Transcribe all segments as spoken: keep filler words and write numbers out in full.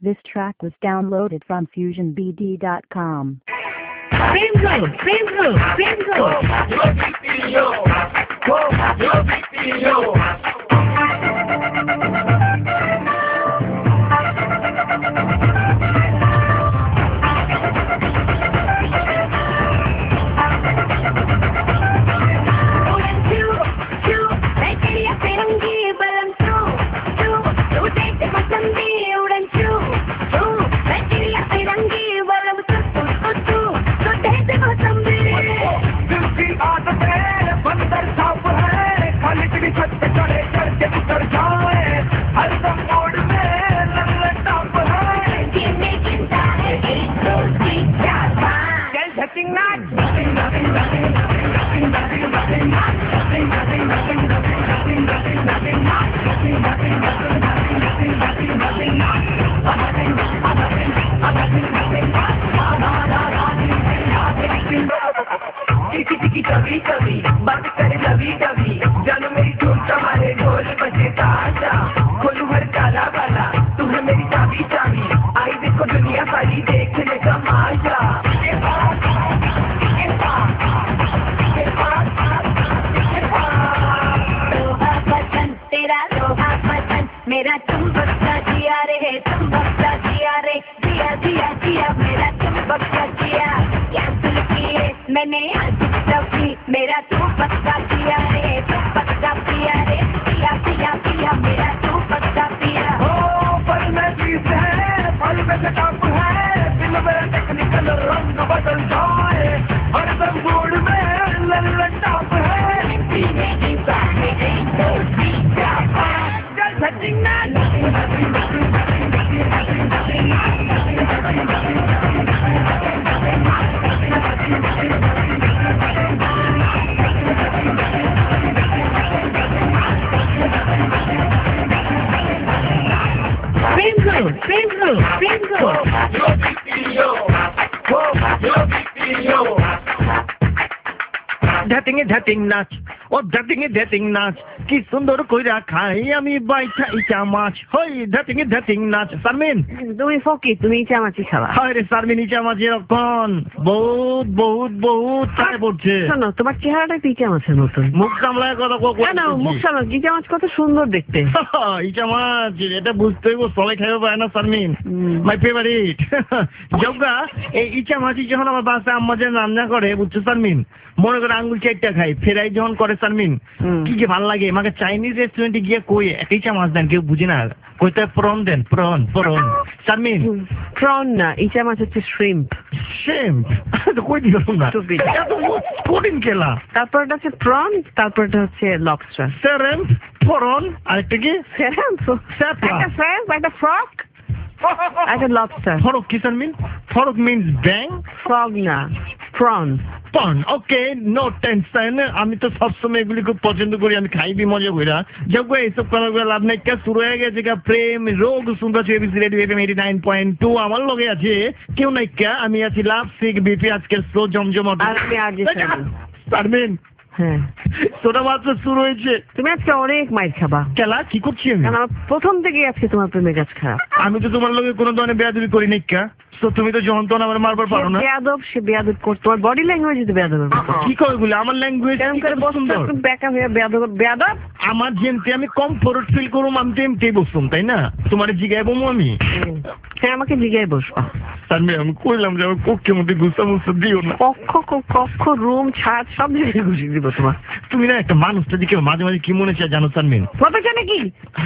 This track was downloaded from fusion b d dot com. Bingo! Bingo! Bingo! कभी कभी बात करे कभी कभी जानो मेरी धूम तुम्हारे ढोल बजे ताजा खोलू हर काला वाला तुम्हें मेरी चाबी चाबी आई देखो दुनिया सारी देखने का माजा तेरा रोहा पसंद मेरा तुम बक्सा जिया रे तुम बक्सा जिया रे जिया जिया जिया मेरा तुम बक्सा जिया क्या सुन किए मैंने मेरा तू पक्का पिया रे तू पक्का पिया रे पिया पिया पिया मेरा तू पक्का पिया हो पल में चीज है पल में टॉप है दिल में टेक्निकल रंग बदल जाए हर दम मूड में लल्लन टॉप है पीने की बातें नहीं तो सीधा चल सचिन ना Bingo! Bingo! Bingo! ঢাটিং এ ঢাটিং নাচ ও ঢাটিং এ ঢাটিং নাচ কি সুন্দর কইরা খাই আমি বাইঠা ইচা মাছ হই ঢাটিং এ ঢাটিং নাচ শারমিন তুমি ফকি তুমি ইচা মাছি খাওয়া হয় রে শারমিন ইচা মাছ এরকম বহুত বহুত বহুত টাকা পড়ছে শোনো তোমার চেহারাটা তো ইচা মাছের মতন মুখ সামলায় কথা কো না মুখ সামলা ইচা মাছ কত সুন্দর দেখতে ইচা মাছ এটা বুঝতে হইব সবাই খাইবে পায় না শারমিন মাই ফেভারিট জগা এই ইচা মাছ যখন আমার বাসায় আম্মা যে রান্না করে বুঝছো শারমিন মনে করে আঙ্গুল চারটা খাই ফেরাই যখন করে শারমিন কি যে ভালো লাগে আমাকে চাইনিজ রেস্টুরেন্টে গিয়ে কই একই চা মাছ দেন কেউ বুঝি না কইতে প্রন দেন প্রন প্রন শারমিন প্রন না ইচা মাছ হচ্ছে শ্রিম্প শ্রিম্প তো কই দিও তোমরা এত কোডিং কেলা তারপরটা হচ্ছে প্রন তারপরটা হচ্ছে লবস্টার শ্রিম্প প্রন আরেকটা কি শ্রিম্প স্যাপলা একটা শ্রিম্প একটা ফ্রগ একটা লবস্টার ফরক কি শারমিন ফরক মিন্স ব্যাং ফ্রগ না prawn prawn okay no tension আমি তো সবসময় এগুলি খুব পছন্দ করি আমি খাইবি মজা কইরা যোগ্য এইসব করার লাভ নাই কে শুরু হয়ে গেছে কা প্রেম রোগ শুনবা ABC radio FM eighty nine point two আমার লগে আছে কেউ নাই কে আমি আছি লাভ সিক বিপি আজকে স্লো জমজমাট আমি আজ শারমিন হ্যাঁ তোরা মাত্র শুরু হয়েছে তুমি আজকে অনেক মাইর খাবা খেলা কি করছি আমি প্রথম থেকে আজকে তোমার প্রেমের কাজ খারাপ আমি তো তোমার লগে কোনো ধরনের বেয়াদবি করি নাই কা তো তুমি তো যখন তখন আমার মারবার পারো না বেয়াদব সে বেয়াদব করতে তোমার বডি ল্যাঙ্গুয়েজ তো বেয়াদবের মতো কি কয় গুলো আমার ল্যাঙ্গুয়েজ কেমন করে বসছো বেকা হয়ে বেয়াদব বেয়াদব আমার যেমতে আমি কমফোর্ট ফিল করুম আমি তেমতেই বসুম তাই না তোমার জিগায় বমু আমি হ্যাঁ আমাকে জিগায় বসবা আমি আমি কইলাম যে আমার কক্ষের মধ্যে ঘুষা মুসা দিও না কক্ষ কক্ষ রুম ছাদ সব জায়গায় ঘুষি দিব তোমার তুমি না একটা মানুষটা দিকে মাঝে মাঝে কি মনে চায় জানো শারমিন কত জানে কি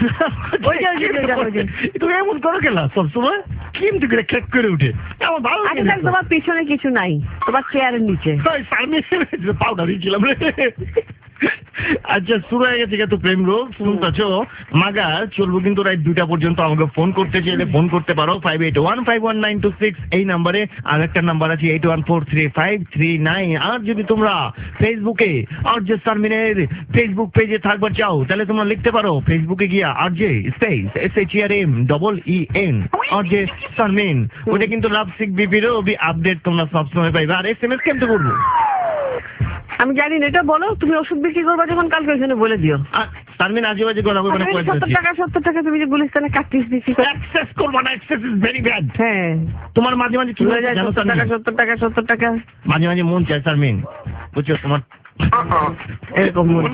তুমি এমন করো গেলা সবসময় কিন্তু করে খেক করে উঠে আমার ভালো লাগে তোমার পিছনে কিছু নাই তোমার চেয়ারের নিচে পাউডার দিয়েছিলাম রে আচ্ছা শুরু হয়ে গেছে তো প্রেম রোগ শুনতেছ মাগা চলবো কিন্তু রাত দুইটা পর্যন্ত আমাকে ফোন করতে চাইলে ফোন করতে পারো five eight one five one nine two six এই নাম্বারে আর একটা নাম্বার আছে eight one four three five three nine আর যদি তোমরা ফেসবুকে আর যে শারমিনের ফেসবুক পেজে থাকবার চাও তাহলে তোমরা লিখতে পারো ফেসবুকে গিয়া আর যে space S H R M double E N আর যে শারমিন ওটা কিন্তু লাভ সিক বিপিরও আপডেট তোমরা সবসময় পাইবে আর এস এম এস কেমতে করবো আমি জানি না, এটা বলো তুমি ওষুধ বিক্রি করবা যখন কালকে ওইখানে বলে দিও। শারমিন আজে বাজে কথা বলবে না। সত্তর টাকা সত্তর টাকা তুমি যে গুলিস্তানে কাটতিস বিক্রি করো। এক্সেস করবা না, এক্সেস ইজ ভেরি ব্যাড। হ্যাঁ তোমার মাঝে মাঝে কি হয়ে যায় জানো সত্তর টাকা সত্তর টাকা সত্তর টাকা মাঝে মাঝে মন চায় শারমিন, বুঝছো তোমার এরকম মনে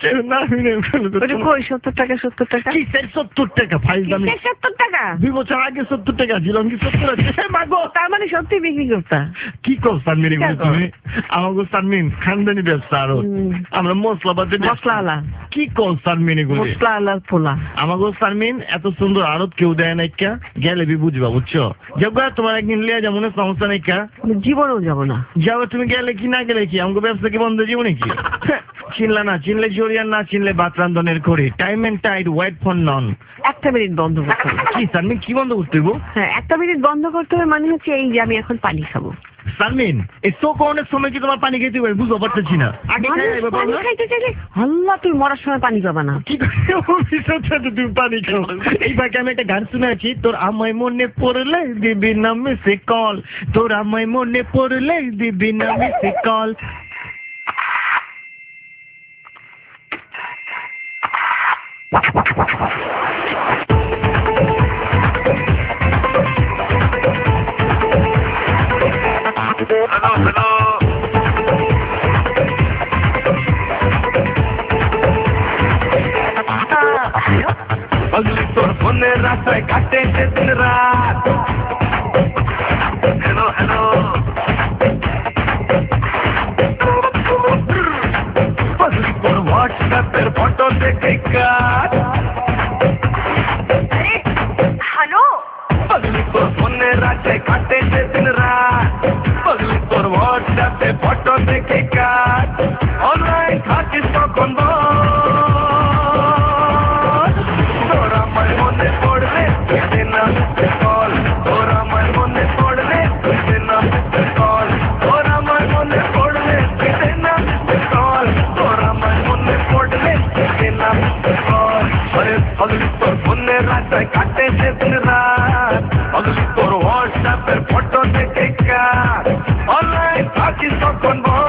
কই সত্তর টাকা সত্তর টাকা কিসের সত্তর টাকা ফাইল দামি সত্তর টাকা দুই বছর আগে সত্তর টাকা ছিল কি সত্তর আছে মাগো তার মানে সত্যি বিক্রি করতা কি কর শারমিন এগুলো তুমি আমাকে শারমিন খানদানি ব্যবসা আরো আমরা মশলা বাদে মশলা আলা কি কর শারমিন এগুলো মশলা আলার পোলা আমাকে শারমিন এত সুন্দর আরত কেউ দেয় না কা গেলে বি বুঝবা বুঝছো যাবো তোমার একদিন লিয়া যেমন সমস্যা নেই কা জীবনেও যাবো না যাবো তুমি গেলে কি না গেলে কি আমাকে ব্যবসা কি বন্ধ জীবনে কি চিনলা না চিনলে জরিয়ান না চিনলে বাত রান্ধনের করে time and tide wait for none একটা মিনিট বন্ধ করতে হবে কি শারমিন কি বন্ধ করতে হইব হ্যাঁ একটা মিনিট বন্ধ করতে হবে মানে হচ্ছে এই যে আমি এখন পানি খাবো শারমিন এই শো করানোর সময় কি তোমার পানি খেতে হবে বুঝতে পারতেছি না আগে পানি খাইতে চাইলে আল্লাহ তুই মরার সময় পানি পাবা না কি তুমি পানি খাও এই বাকি আমি একটা গান শুনে আছি তোর আমায় মনে পড়লে দিবি না মিসে কল তোর আমায় মনে পড়লে দিবি না missed call Hello, hello. Pagli tor phone rastai katte se din raat. Hello, hello. Pagli tor WhatsApp per photo dekhe kaat. Hello Pagli tor phone rastai katte se din raat. Pagli tor WhatsApp pe photo dekhe kaat. Online থাকিস তখন বল তোরা আমার মনে পড়লে তুই না missed call তোরা আমার মনে পড়লে তুই না মিসে কল তোরা আমার মনে পড়লে তুই না মিসে কল তোরা আমার মনে পড়লে তুই না মিসে কল আরে পাগলি তোর ফোনে রাতে কাটে সে দিন রাত পাগলি তোর হোয়াটসঅ্যাপের ফটো দেখে কাট অনলাইন থাকিস তখন বল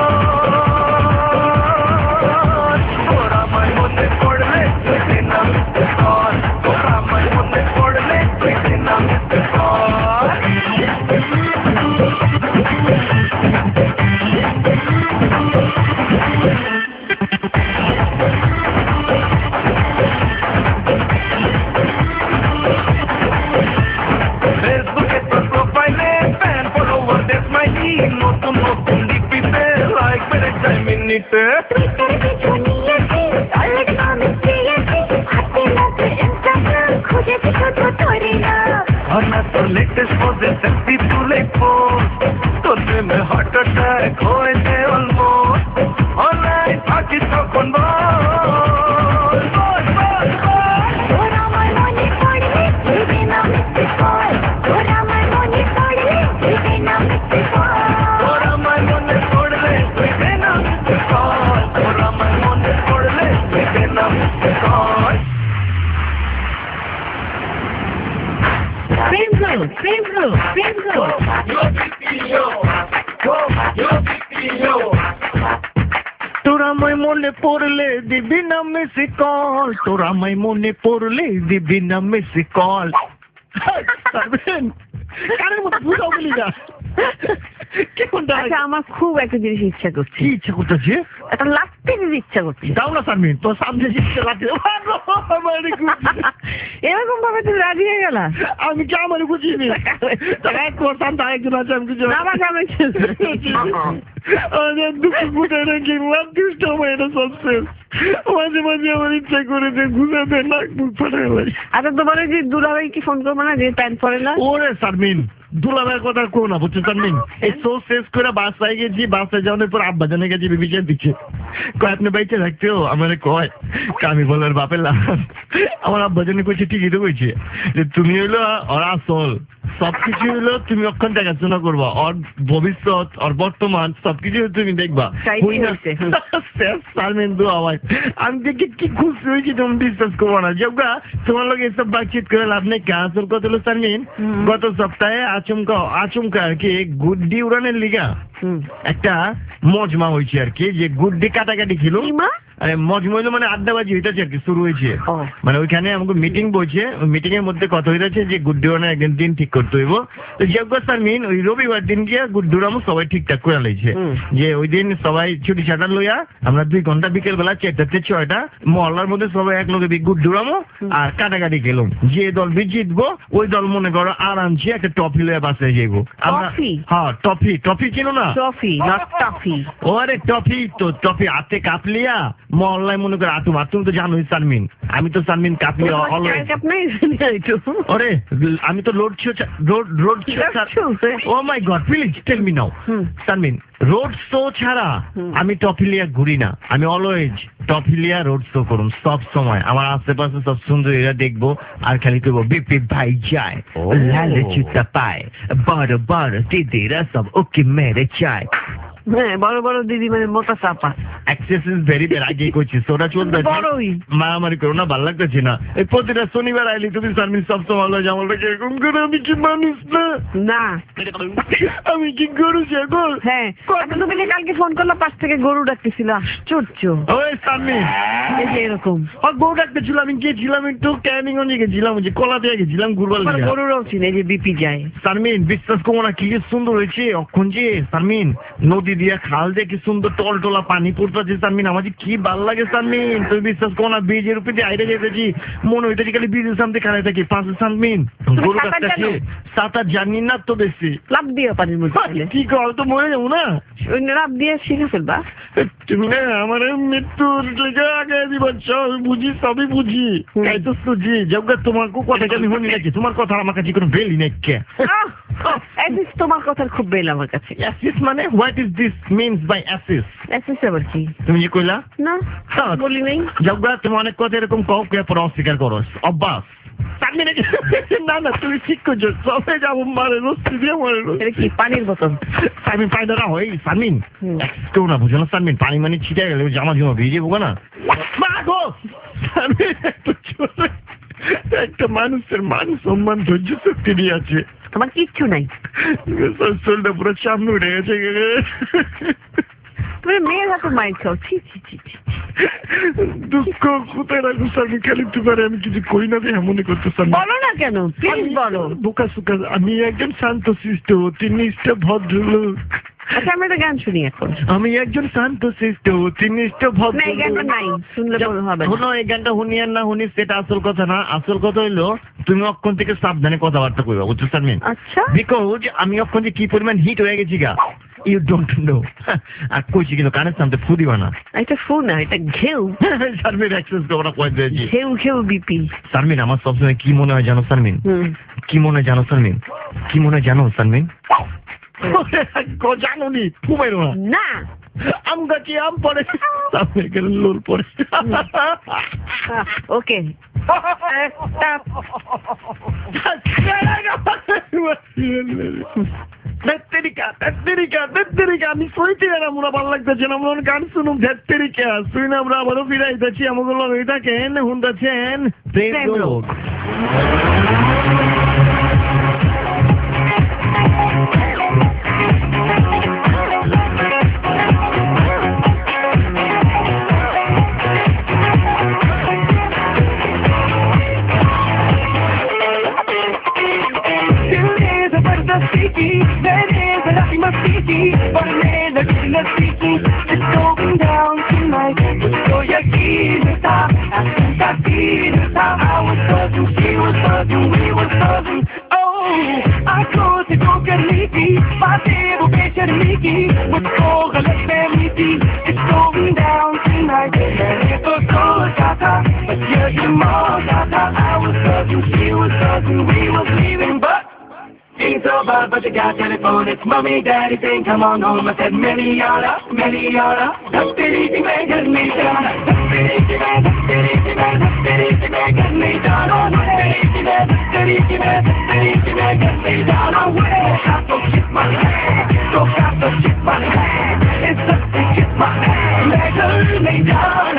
তোরা আমার মনে পড়লে তুই না মিসে কল তোরা আমার মনে পড়লে তুই না মিসে কল ফেসবুকে তোর প্রোফাইলে ফ্যান ফলোয়ার দেখ মাই নতুন নতুন ডিপিতে লাইক মেরে চাই মিনিটে টুইটারে কিছু নিয়েছে অলরেডি কমেন্ট দিয়েছে হাতে লাগছে ইনস্টাগ্রাম খুঁজেছে শুধু তোরে না और ना तो लेटेस्ट पोजे सेल्फी तुले पोस्ट তোর প্রেমে হার্ট অ্যাটাক হয়েছে অলমোস্ট অনলাইন থাকিস তখন বল বল বল বল তোর আমার মনে পড়লে তুই না মিসে কল তোর আমার মনে পড়লে তুই না মিসে কল তোর আমার মনে পড়লে তুই না মিসে কল তোর আমার মনে পড়লে তুই না missed call Frame Zone, Frame Zone, Frame Zone. তোরা আমায় মনে পড়লে দিবি না মিসে কল তোরা আমায় মনে পড়লে দিবি না মিসে কল শারমিন কারের মতো বুঝাও বলি না কেমনটা আচ্ছা আমার খুব একটা জিনিস ইচ্ছা করছে কি ইচ্ছা করতেছে একটা লাত্তি দিতে ইচ্ছা করছে দাও না শারমিন তোর সামনে ইচ্ছা লাগছে এরকম ভাবে তুমি রাজি হয়ে গেলা আমি কি আমার বুঝিনি তারা এক করতাম তার একজন আছে আমি কিছু আমার কেমন আমাদের দুঃখ গুটে রেখে লাভ দুষ্ট আমার এটা সাকসেস মাঝে মাঝে আমার ইচ্ছা করে যে ঘুরাতে নাক মুখ ফাটে গেল আচ্ছা তোমার ওই যে দুলাভাই কি ফোন করবো না যে প্যান্ট পরে না ওরে শারমিন দুলাভাইয়ের কথা কো না বুঝছো শারমিন এই শো শেষ করে বাসায় গেছি বাসায় যাওয়ার পর আব্বা জানে গেছি বিবিচার দিচ্ছে কয় আপনি বাইচে থাকতেও আমার কয় আমি বলার বাপের লাভ আমার আব্বা জানে কইছে ঠিকই তো কইছে যে তুমি হইলো ওর আসল সবকিছু হইলো তুমি অক্ষণ দেখাশোনা করবা ওর ভবিষ্যৎ ওর বর্তমান সবকিছু তুমি দেখবা শারমিন দু আওয়াজ আমি দেখে কি খুশি হয়েছি তুমি বিশ্বাস করবো না যোগা তোমার লোক এসব বাতচিত করে লাভ নেই কে আসল কত হলো শারমিন গত সপ্তাহে আচমকা আচমকা আর কি গুড্ডি উড়ানের লিগা একটা মজমা হয়েছে আর কি, যে গুড্ডি কাটাকাটি ছিল। আরে মজমা হইলো মানে আড্ডাবাজি হইতেছে আর কি, শুরু হয়েছে। মানে ওইখানে আমাকে মিটিং বলছে, ওই মিটিং এর মধ্যে কথা হইতেছে যে গুড্ডি ওনার একদিন দিন ঠিক করতে হইব। তো যোগ্য সারমিন ওই রবিবার দিন গিয়া গুড্ডুর আমি সবাই ঠিকঠাক করে লাইছে, যে ওই দিন সবাই ছুটি ছাটা লইয়া আমরা দুই ঘন্টা বিকেল বেলা চারটাতে ছয়টা মহল্লার মধ্যে সবাই এক লগে গুড্ডুরামো আর কাটাকাটি গেলাম। যে দল বি জিতবো ওই দল মনে করো আরামসে একটা টফি লইয়া বাসায় যাইবো আমরা। হ্যাঁ টফি, টফি চিনো না? Toffee not toffee. ও আরে টফি তো, টফি হাতে কাপলিয়া মহল্লায় মনে করে আতুম। আতুম তো জানোই সারমিন, আমি তো সারমিন কাপলিয়া অলওয়েজ। আরে আমি তো road show road road show. Oh my God, please tell me now Sharmin, road show ছাড়া আমি টফিলিয়া ঘুরি না। আমি অলওয়েজ টফিলিয়া রোড শো করুন সব সময়। আমার আশেপাশে সব সুন্দরীরা দেখবো আর খালি করবো বিপি ভাই যায় লাল জুতা পায়, বড় বড় দিদিরা সব ওকে মেরে চায়। হ্যাঁ বড় বড় দিদি মানে মোটা চাপা। অ্যাক্সেস ইজ ভেরি ভেরি আগে করছিস ওরা চলতেছে, মারামারি করো না, ভালো লাগতেছে না। এই প্রতিটা শনিবার আইলি তুমি সারমিন সব সময় জামালটাকে এরকম করে। আমি কি মানুষ না? না আমি কি গরু ছাগল? হ্যাঁ তুমি কালকে ফোন করলো পাশ থেকে গরু ডাকতেছিল, আশ্চর্য। ওই সারমিন এই যে এরকম গরু ডাকতেছিল, আমি গিয়েছিলাম একটু ক্যানিং অনে গেছিলাম, যে কলা দিয়ে গেছিলাম ঘুরবার। গরুরাও চিনে যে বিপি যায়। সারমিন বিশ্বাস করো না কি সুন্দর হয়েছে অক্ষণ যে সারমিন, নদী দিয়া খাল দিয়ে কি সুন্দর টলটলা পানি পড়তেছে সারমিন, আমার যে কি ভাল লাগে সারমিন। তুমি বিশ্বাস করো না, ব্রিজের উপরে দিয়ে আইরে যেতেছি মনে হইতেছি খালি ব্রিজের সামনে খাড়াই থাকি পাশে সারমিন। গরু ডাকতেছে সাঁতার জানি না তো বেশি, লাভ দিয়ে পানির মধ্যে কি কর তো মরে যাবো না, লাভ দিয়ে শিখে ফেলবা তুমি না। আমার মৃত্যুর লেগে আগে দিবচ্ছ বুঝি, সবই বুঝি, তাই তো বুঝি। যোগ্য তোমার কথা আমি শুনি নাকি? তোমার কথা আমার কাছে কোনো বেলি নেই কে? তোমার কথার খুব বেল আমার কাছে। অ্যাসিস মানে what is this means by অ্যাসিস? অ্যাসিস আবার কি? তুমি যে কইলা না বলি নাই। যোগ্য তুমি অনেক কথা এরকম কও কে পর অস্বীকার করো, অভ্যাস। না না তুমি ঠিক করছো, সবে যাবো মারে রস্তি দিয়ে মারে। এটা কি পানির বোতল? সারমিন পানি না হয় সারমিন, কেউ না বুঝো না সারমিন, পানি মানে ছিটে গেলে জামা জমা ভিজে যাবো না। একটা মানুষের মান সম্মান ধৈর্য শক্তি নিয়ে আছে, আমার কিচ্ছু নাই। শরীরটা পুরো সামনে উঠে গেছে। তুমি মেয়ের হাতে মাইর খাও, ছি ছি ছি। দুঃখ কোথায় রাখবো সারমিন, খালি তুকারে আমি কিছু করি না যে মনে করতে। বলো না কেন, প্লিজ বলো। বোকা সুকা, আমি একজন শান্ত শিষ্ট অতি নিষ্ঠ ভদ্রলোক। আচ্ছা আমি একটা গান শুনি এখন। আমি একজন শান্ত শিষ্ট অতি নিষ্ঠ ভদ্রলোক। শোনো এই গানটা শুনি আর না শুনি সেটা আসল কথা না, আসল কথা হইলো তুমি অক্ষণ থেকে সাবধানে কথাবার্তা কইবা, বুঝছো সারমিন? আচ্ছা বিকজ আমি অক্ষণ যে কি পরিমাণ হিট হয়ে গেছি গা, ইউ ডোন্ট নো। আর কইছি কিন্তু কানের সামনে ফু দিবা না। এটা ফু না, এটা ঘেউ। সারমিন অ্যাক্সেস করা কই দিয়েছি, ঘেউ ঘেউ বিপি। সারমিন আমার সবসময় কি মনে হয় জানো সারমিন? কি মনে হয় জানো সারমিন? কি মনে হয় জানো সারমিন? জানো নি ঘুমাইল না, আম গাছি আম পড়ে সামনে গেলে লোল পড়ে। ওকে আমি শুনছি না মনে ভালো লাগতেছে না, মনে গান শুনুন ধেত্তেরিকা শুই না। আমরা আবারও ফিরাইতেছি আমাকে লগে থাকেন শুনতেছেন প্রেম রোগ। It's going down tonight. So you keep it up. I think I did it. I was buzzing, she was buzzing, we was buzzing. Oh, I close the door, get leaky. My table, bitch, and Mickey. With all the left family. It's going down tonight. And it was good, Tata. But you're your mom, Tata. I was buzzing, she was buzzing, we was leaving, but ain't so bad, but you got telephone. It's mommy, daddy saying, come on home. I said, Milliana, Milliana. That's the easy man, get me down. That's the easy man, that's the easy man, that's the easy man, get me down. That's the easy man, that's the easy man, that's the easy man, get me down. I don't have to kiss my hand. Don't have to kiss my hand. It's just to kiss my hand. Let me down.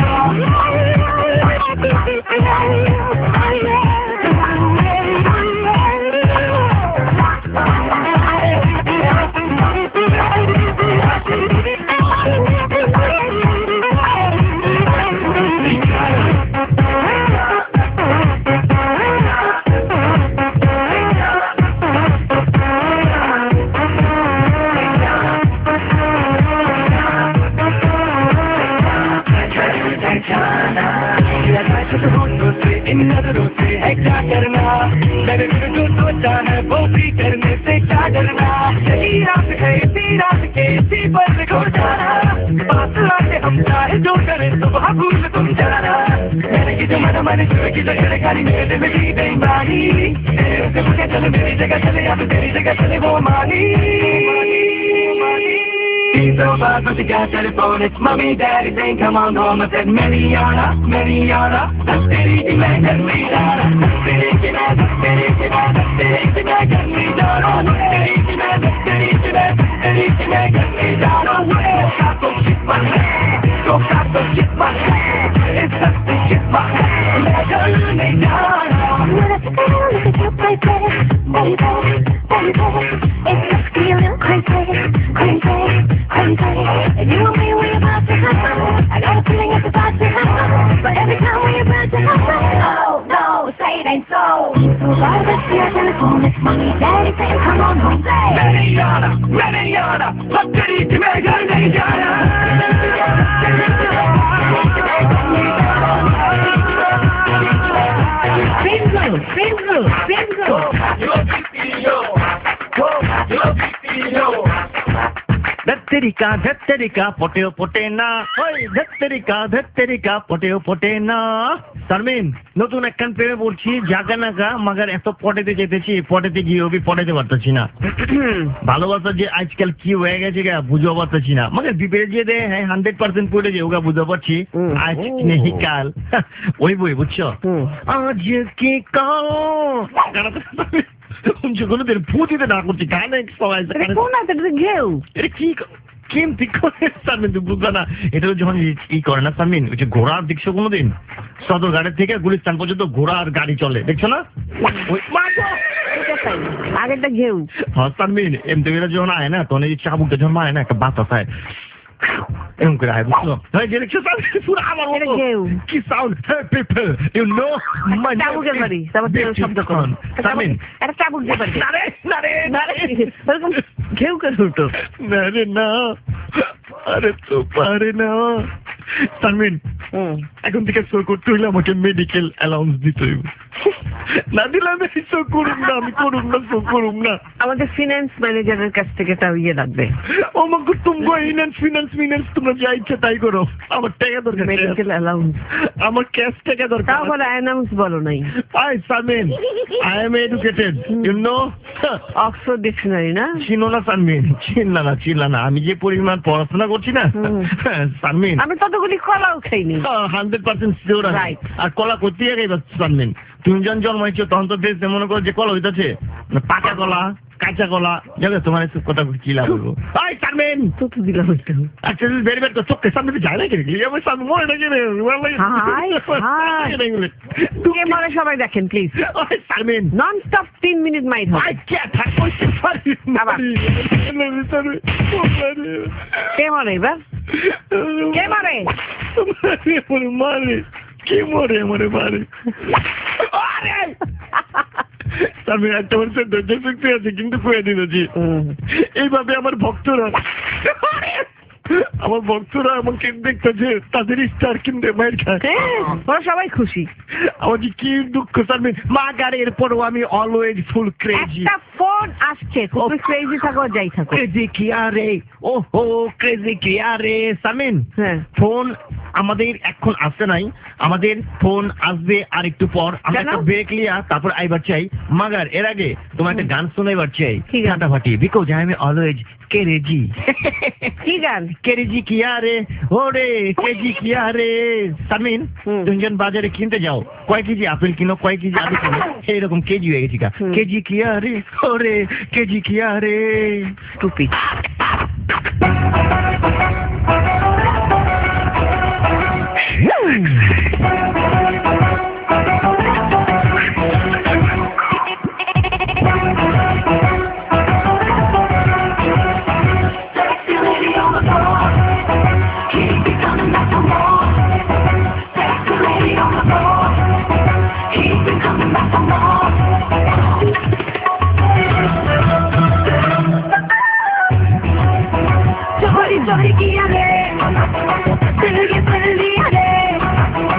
वो भी करने से क्या डरना, यही रात है इसी रात के इसी पर खो जाना, पास आके हम चाहे जो करें सुबह भूल तुम जाना, मैंने की जो मन माने जो की जो छड़कानी मेरे दिल में दी गई मानी, तेरे से मुझे चले मेरी जगह चले अब तेरी जगह चले वो मानी, so bad but you got telephone, it's mommy, daddy saying come on home. I said Mariana, Mariana, that's the reason I got me down. That's the reason I, that's the reason I, that's the reason I got me down. That's the reason I, that's the reason I, that's the reason I got me down. Go stop and shit my head, go stop and shit my head, it's just the shit my head, let me down. When I sit down, look at you play, play, baby, baby, it must be a little crazy, crazy. Crazy. And you and me, we're about to happen. I got a feeling it's about to happen. But every time we're about to happen, no, no, say it ain't so. So why does your telephone? It's mommy, daddy saying, come on home, say. Mariana, Mariana, what did he do? Mariana. Bingo, bingo, bingo. You're B P O. You're B P O. धत्तेरिका धत्तेरिका पोटेओ पोटे ना, ওই ধত্তেরিকা ধত্তেরিকা পোটেও পোটে না। শারমিন, নতুন একখান প্রেমে পড়ছি, জাগা নাগা মাগার এত পটেতে যেতেছি, পটেতে গিয়ে অবি পটেতে পারতেছি না। ভালোবাসা যে আজকাল কি হয়ে গেছে গা বুঝতে পারতেছি না, মাগার বিপরীত যে দে হ্যাঁ হান্ড্রেড পার্সেন্ট পড়ে যে ওগা বুঝতে পারছি আজ নেই কাল, ওই বই বুঝছো আজ কি কাল কোনোদিন ফুটিতে না করছি গানে সবাই কোন আছে ঘেউ এটা কি কেমতি করে শারমিন তুই বুঝবে না, এটা যখন ই করে না শারমিন ওই যে ঘোড়ার দেখছো কোনোদিন সদর গাড়ি থেকে গুলিস্তান পর্যন্ত ঘোড়ার গাড়ি চলে দেখছো না, আগেরটা ঘেউ। হ্যাঁ শারমিন এমনি যখন আয় না তখন এই চাবুকটা যখন মারে না একটা বাতাস আয় এরকম করে আয় বুঝলো, যে দেখছো পুরো আমার কি সাউন্ড ইউ নো চাবুকের বাড়ি শব্দ করুন শারমিন একটা চাবুক দিয়ে পারি না রে না রে না রে এরকম ঘেউ করে উঠো না রে না আরে তো পারে না শারমিন এখন থেকে শো করতে হইলে আমাকে মেডিকেল অ্যালাউন্স দিতে হইব, না দিলে আমি শো করুম না, আমি করুম না শো করুম না। আমাদের ফিনান্স ম্যানেজারের কাছ থেকে একটা ইয়ে লাগবে, আমাকে তুমি ফিনান্স ফিনান্স ফিনান্স তোমরা যা ইচ্ছা তাই করো, আমার টাকা দরকার, মেডিকেল অ্যালাউন্স আমার ক্যাশ টাকা দরকার। তাও বলে অ্যানাউন্স বলো নাই। I Sharmin I am educated you know, Oxford dictionary না চিনো না শারমিন, চিনলা না চিনলা না, আমি যে পরিমাণ পড়াশোনা করছি না শারমিন, আমি ততগুলি কলাও খাইনি হান্ড্রেড পার্সেন্ট শিওর আর কলা করতে গেই শারমিন, তুমি যখন জন্মাইছো তখন তো দেশ মনে করো যে কলা হইতেছে পাকা কলা কাঁচা কলা যাবে, তোমার এসব কথা কি লাভ হইব। আই শারমিন তো তো দিলাম আচ্ছা বেরি বের তো চোখের সামনে যায় না কেন আমার সামনে মরে না কেন তুই মানে সবাই দেখেন প্লিজ শারমিন নন স্টপ তিন মিনিট মাইট হয় কে মরে এবার কে মরে মারে কে মরে মরে মারে শারমিন একটা মানুষের ধৈর্য শক্তি আছে কিন্তু খুঁয়ে দিয়েছি, এইভাবে আমার ভক্তরা আমার ভক্তরা আমাকে দেখতেছে তাদের স্টার কিনতে মায়ের খায়, ওরা সবাই খুশি, আমার যে কি দুঃখ শারমিন মা গাড়ি এরপরও আমি অলওয়েজ ফুল ক্রেজি। একটা ফোন আসছে তুমি ক্রেজি থাকো যাই থাকো ক্রেজি কি আরে ও হো ক্রেজি কি আরে শারমিন হ্যাঁ ফোন আমাদের এখন আসছে নাই, আমাদের ফোন আসবে আর একটু পর, আমরা একটা ব্রেক লিয়া তারপর আইবার চাই, মাগার এর আগে তোমার একটা গান শোনাইবার চাই ফাটাফাটি because I am always crazy. কি গান? কেরেজি কিয়া রে ওরে কেজি কিয়া রে। শারমিন তুমি যখন বাজারে কিনতে যাও কয় কেজি আপেল কিনো কয় কেজি আলু কিনো এইরকম কেজি হয়ে গেছি গা, কেজি কিয়া রে ওরে কেজি কিয়া রে স্টুপিড। चोरी चोरी किया रे दिल ये दिल लिया रे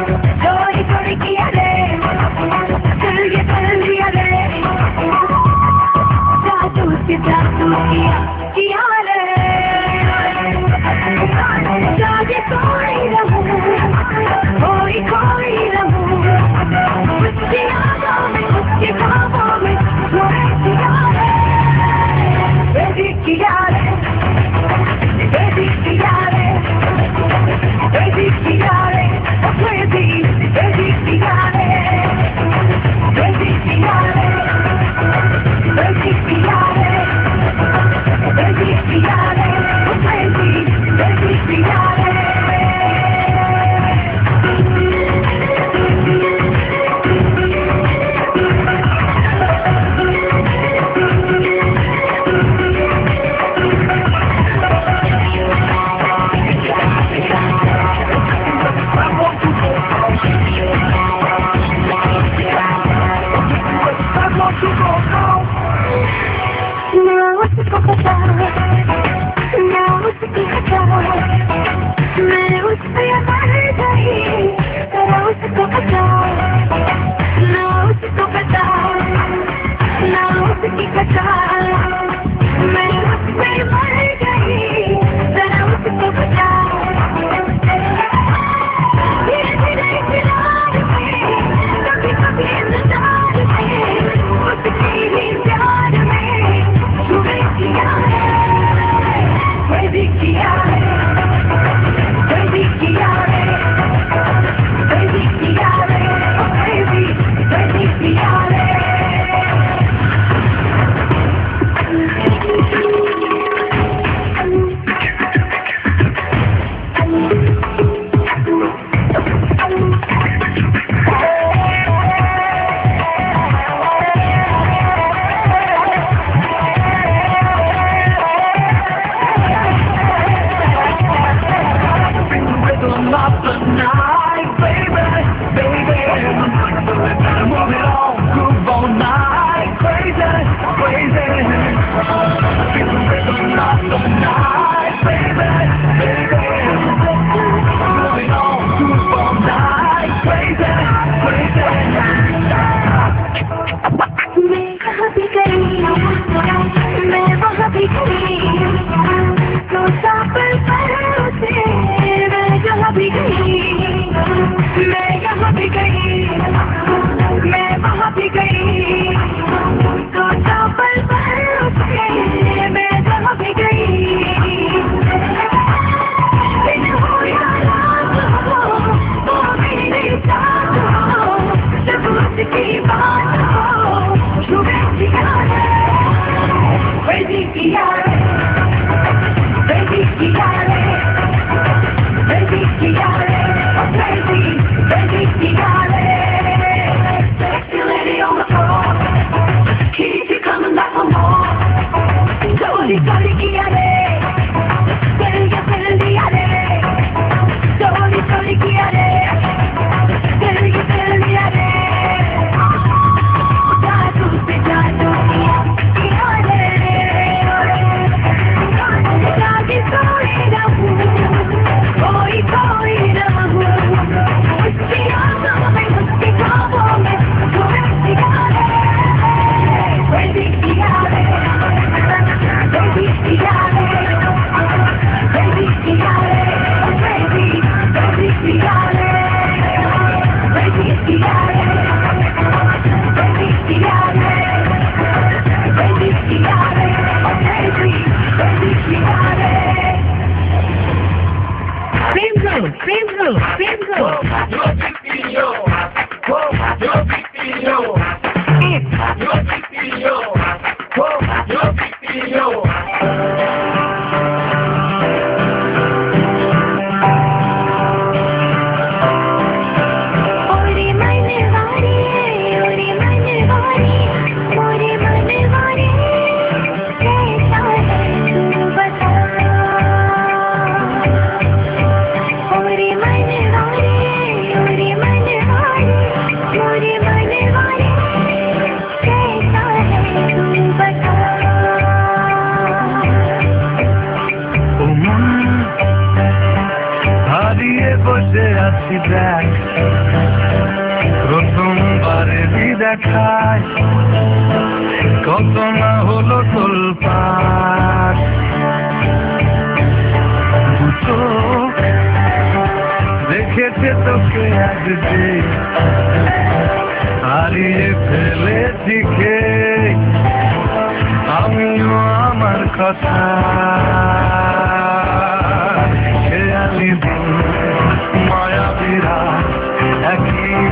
piare, devi piare, devi, devi piare.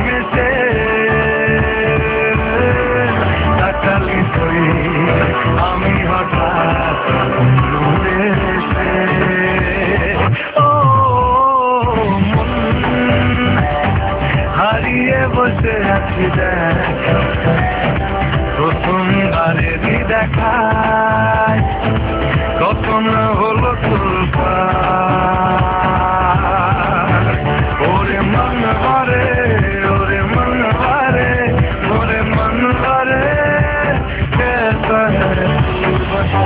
I'm ভালোবাসা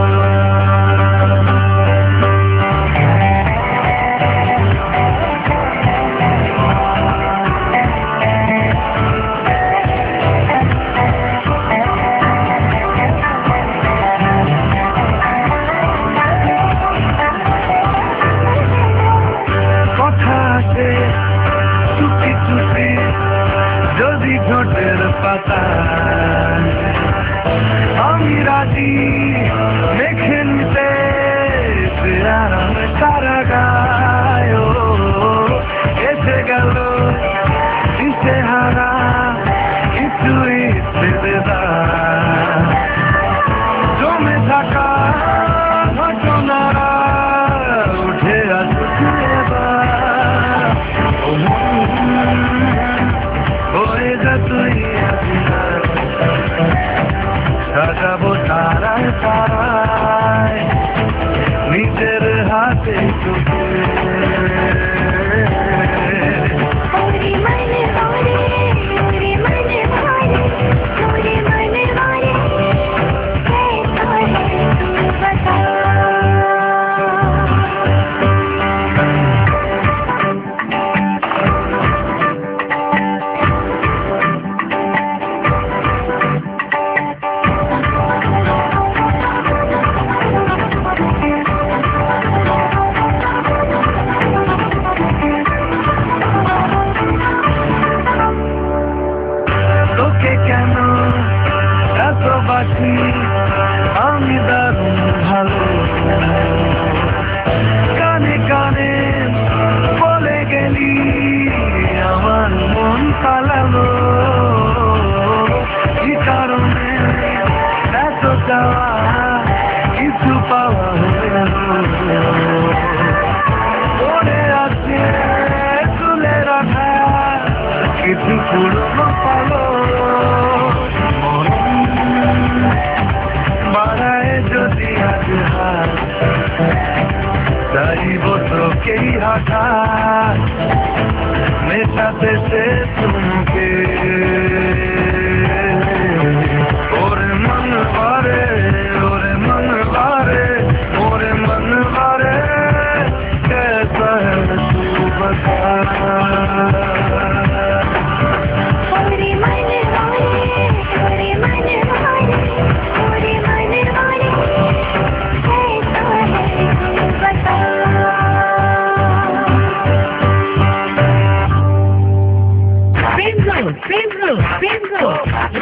কথা আছে চুপি চুপি যদি ঠোঁটের পাতা আমি রাজি মেখে নিতে আরাম সারা গায় এসে গেল দিশে হারা কিছুই বেদা জমে থাকা ঘটনারা উঠে আসছে হয়ে যা তুই সাজাবো তারায় তারায় নিজের হাতে চোখে ওরে মনে ওরে ওরে মনে ওরে ওরে মনে ওরে कैसा है तू बता তোকে কেন এত বাসি আমি দারুণ ভালো কানে কানে বলে গেলি আমার মন পালালো কি কারণে এত চাওয়া কিছু পাওয়া হলো পড়ে আছে তুলে রাখা কিছু পুরনো পালো বাড়ায় যদি আজ হাত চাইব তোকেই হঠাৎ মেশাতে সে তোমাকে ওরে মন ভরে ওরে মন ভরে ওরে মন ভরে कैसा है तू बता ओरे मने ओरे ओरे मने ओरे ओरे मने ओरे कैसा है तू बता Spin zone, spin zone, spin zone.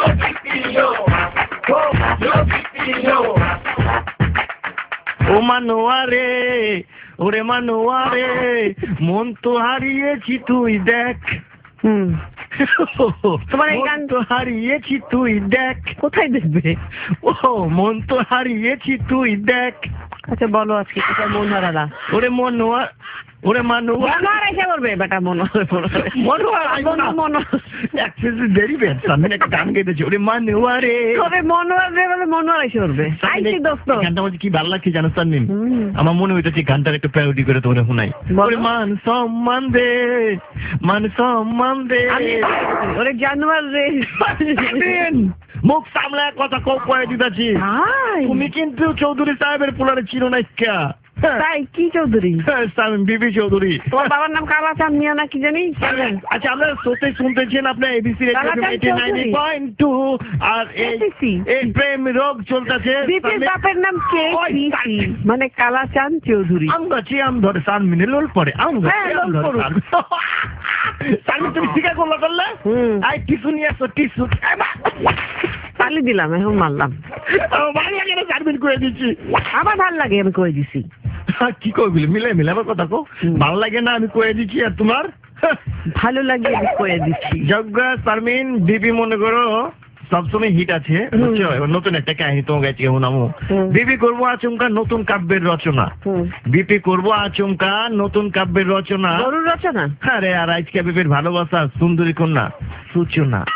ও মানুয়া রে ওরে মানুয়া রে মন তো হারিয়েছি তুই দেখ হুম তোমার এই মন গান- তো হারিয়েছি তুই দেখ কোথায় দেখবে? ও মন তো হারিয়েছি তুই দেখ আচ্ছা বলো আজকে কোথায় মন হারালা? ওরে মনোয়া ওরে মানুয়া মনোয়ার এসে করবে বেটা মনোয়ার মনোয়ার আইবো না একচুয়ালি ভেরি ব্যাড আমি একটা গান গাইতেছি ওরে মানুয়া রে তবে মনোয়ার রে বলে মনোয়ার এসে করবে আইছি দোস্ত গানটা আমার কি ভালো লাগছে জানো তানমিন হুম। আমার মনে হইতেছে গানটার একটু প্যারোডি করে তোরে শোনাই বলো। ওরে মান সম্মান দে মান সম্মান দে আমি ওরে জানোয়ার রে তানমিন, মুখ সামলায় কথা কও কয়ে দিতেছি হাই তুমি কিন্তু চৌধুরী সাহেবের পোলারে চিনো না কে তাই কি চৌধুরী? সামিন বিবি চৌধুরী তোমার বাবার নাম কালাচাঁদ মিয়া না কি জানি? আচ্ছা আপনারা শ্রোতে শুনতেছেন আপনার ABC Kalachand Chowdhury. Point two আর এই এ সি সি। এই প্রেম রোগ চলতেছে বিপির বাপের নাম কে ওই, সি সি, মানে কালাচাঁদ চৌধুরী। আমরা চিয়াম ধরে সান মিনে লোল পড়ে আমরা হ্যাঁ, চিয়াম লোল ধরে পড়ুক। সান- সানমি তুমি স্বীকার করলো করলে হুম। আই টিসু নিয়ে আসো টিসু তালি দিলাম এখন মারলাম। ভালো লাগে না সানমিন করে দিচ্ছি আমার ভাল লাগে আমি কই দিছি। কি কইবি মিলে মিলে আমার কথা কো হুম। ভালো লাগে না আমি কয়ে দিচ্ছি আর তোমার ভালো লাগে আমি কয়ে দিচ্ছি। যজ্ঞ সারমিন বিবি মনে করো সবসময় হিট আছে বুঝছো এবার নতুন একটা কাহিনী তোমাকে আজকে শোনাবো হুম। বিপি করবো আচমকা নতুন কাব্যের রচনা হুম। বিপি করবো আচমকা নতুন কাব্যের রচনা গরুর রচনা। আরে আর আজকে বিপির ভালোবাসা সুন্দরী কন্যা সূচনা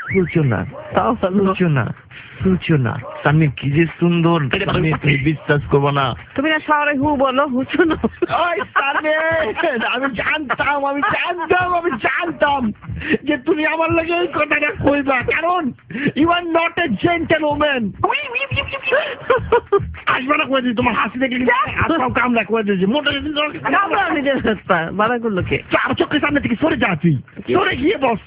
সূচনা তাও ভালো। সূচনা সূচনা সামনে কি যে সুন্দর সামনে তুমি বিশ্বাস করবো না। তুমি না শহরে হু বলো হুচু না। ওই সামনে আমি জানতাম আমি জানতাম আমি জানতাম যে তুমি আমার লাগে এই কথাটা কইবা, কারণ you are not a gentleman. আসবে না কয়ে দিই তোমার হাসি দেখে হাতটাও কামড়া করে দিয়েছি মোটা আমরা নিজের হাত পা বাধা করলো কে? চার চোখের সামনে থেকে সরে যা তুই, সরে গিয়ে বস।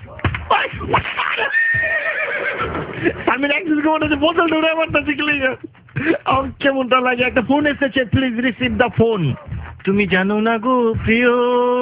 আমি একদিন মনে হচ্ছে বোতল ধরে আমার শিখলে কেমনটা লাগে। একটা ফোন এসেছে, প্লিজ রিসিভ দ্য ফোন। তুমি জানো না গো প্রিয়,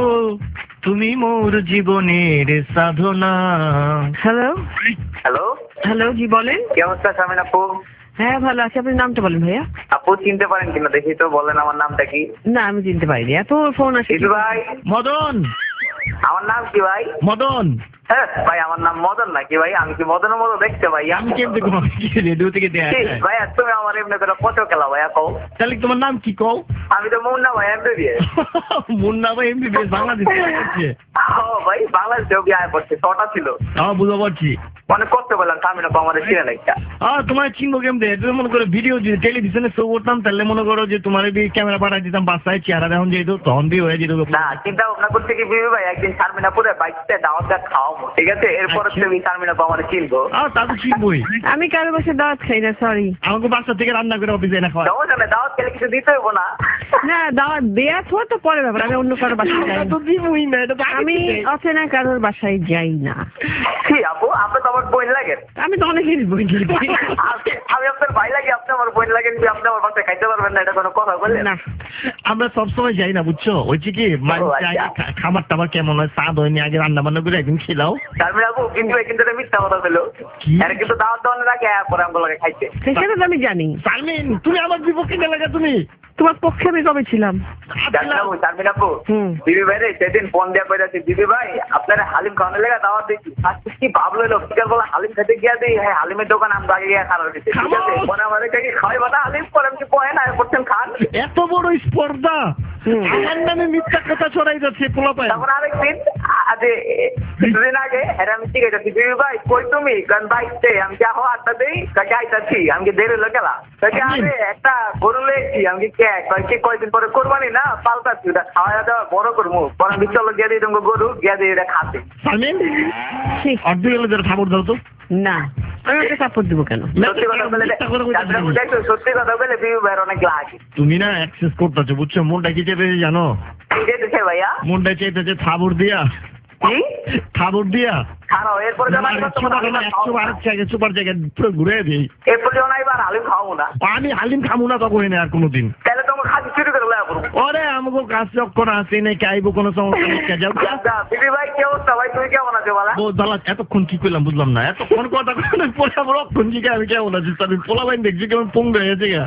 তুমি মোর জীবনের সাধনা। হ্যালো হ্যালো, হ্যালো, জি বলেন। কি অবস্থা শামিন আপু? হ্যাঁ ভালো আছি, আপনি নামটা বলেন ভাইয়া। আপু চিনতে পারেন কিনা দেখি তো, বলেন আমার নামটা কি? না আমি চিনতে পারিনি, এত ফোন আসে। শিশু ভাই, মদন। আমার নাম কি ভাই? মদন। হ্যাঁ ভাই, আমার নাম মদন নাকি ভাই? আমি কি মদনের মতো দেখতে ভাই? আমি কেমন দেখো রেডিও থেকে দেয়া ভাইয়া তুমি আমার এমনি করে কত খেলা ভাইয়া কও? তাহলে তোমার নাম কি কও? আমি তো মুন্না ভাই এমবিবিএস। মুন্না ভাই এমবিবিএস বাংলাদেশে আছে। ও ভাই বাংলাদেশেও কি আয় পড়ছে, ছটা ছিল। হ্যাঁ বুঝতে পারছি। অনেক কষ্ট পেলাম সামনে আমাদের চিনেন একটা। হ্যাঁ তোমার চিনবো কেমন দে, তুমি মনে করো ভিডিও যদি টেলিভিশনে শো করতাম তাহলে মনে করো যে তোমার ক্যামেরা পাঠাই দিতাম বাসায়, চেহারা যখন যেত তখন দিয়ে হয়ে যেত। না চিন্তা ভাবনা করতে কি বিবি ভাই একদিন শারমিনাপুরে বাইকতে দাওয়াত দেওয়া খাওয়াবো, ঠিক আছে? এরপরে আচ্ছা। তুমি শারমিনাপু আমাদের চিনবো। হ্যাঁ তা তো চিনবই। আমি কারো বাসায় দাওয়াত খাই না, সরি। আমাকে বাসা থেকে রান্না করে অফিসে এনে খাওয়া। সমস্যা নেই, দাওয়াত খেলে কিছু দিতে হইব না। না দাওয়াত দেয়া তো তো পরে ব্যাপার, আমি অন্য কারোর বাসায় যাই তো না। দিবই না, এটা তো আগে আমি থেকে। অচেনা কারোর বাসায় যাই না। কি আপু, আপনি তো আমার বোন লাগেন। আমি তো অনেকেরই বই দিই। আপনি- আমি আপনার ভাই লাগি, আপনি আমার বোন লাগেন, যে আপনি আমার বাসায় খাইতে পারবেন না, এটা কোনো কথা বললেন? না আমরা সবসময় যাই না বুঝছো, হচ্ছে কি মানে ও, আচ্ছা। আগে খা- খাবার টাবার কেমন হয় স্বাদ হয়নি, আগে রান্না বান্না করে একদিন খেলাও। শারমিনাপু কিন্তু কিন্তু এটা মিথ্যা কথা ছিল। কি? এর কিন্তু দাওয়াত দেওয়ার আগে পরে আমগুলো খাইতে। সেটা তো আমি জানি। শারমিন তুমি আমার বিপক্ষে গেলে কেন তুমি? তোমার পক্ষে আমি কবে ছিলাম? শারমিনাপু শারমিনাপু হুম। দিদি ভাই রে সেদিন ফোন দেওয়া করে যাচ্ছি, দিদি ভাই আপনারা হালিম খাওয়ানোর লেগে দাওয়াত দিচ্ছি। আজকে কি ভাবলো লোক বিকাল বলা হালিম খেতে গিয়া দিই, হ্যাঁ হালিমের দোকান আমরা আগে গিয়ে খাওয়া দিচ্ছি, ঠিক আছে? খামোশ! মনে আমাদের কি খাওয়াই বাটা হালিম পরে আমি কি পয়ে না করছেন খান। এত বড় স্পর্ধা হুম। আমার নামে মিথ্যা কথা ছড়াই যাচ্ছে পোলাপায়। তারপর আরেকদিন আজ কিছুদিন আগে হ্যাঁ আমি ঠিক আছে দিদি ভাই কই তুমি? কারণ বাইকতে আমি কি আহ আড্ডা দেই কাকে আইতাছি, আমি কি দেরি হলো গেলা তাকে আরে একটা গরু লেছি, আমি কি কে কয় কি কয়দিন পরে কোরবানি না পাল্টাচ্ছি, ওটা খাওয়া দাওয়া বড় করবো, পরে আমি চলো গিয়ে দিই তোমাকে গরু গিয়ে দিয়ে এটা খাতে। শারমিন ছি, অর্ধেক গেলে যারা খাবার দাও তো। না আমি ওকে সাপোর্ট দিব কেন? সত্যি কথা বলে মিথ্যা কথা বলতে যাত্রা পারি। দেখো, সত্যি কথা বলে বিবি ভাইয়ের অনেক লাগে। তুমি না অ্যাক্সেস করতেছো বুঝছো, মনটা কি চেপেছে জানো? ঠিক আছে ভাইয়া, মনটা চেপেছে থাবুর দিয়া, কি থাবুর দিয়া খারাপ এরপরে যখন আইবা তোমার হালিম একশো বার জায়গায় সুপার জায়গায় পুরো ঘুরে দিই। এরপরে যখন আইবা আর হালিম খাওয়াবো না, আমি হালিম খামু না তখন এনে আর কোনোদিন। তাহলে তোমার খাসি চুরি করে লয়া করবো। ওরে আমাকে কাজ যখন আসে নেই আইবো কোনো সমস্যা নেই কে যাও। আচ্ছা বিবি ভাই কি অবস্থা ভাই, তুমি কেমন আছো বলা? বহুত ভালো আছে। এতক্ষণ কি করলাম বুঝলাম না, এতক্ষণ কথা পরে আমার অক্ষণ জিকে আমি কেমন আছি, আমি পোলা বাইন দেখছি কেমন পঙ্গ হয়েছে গা।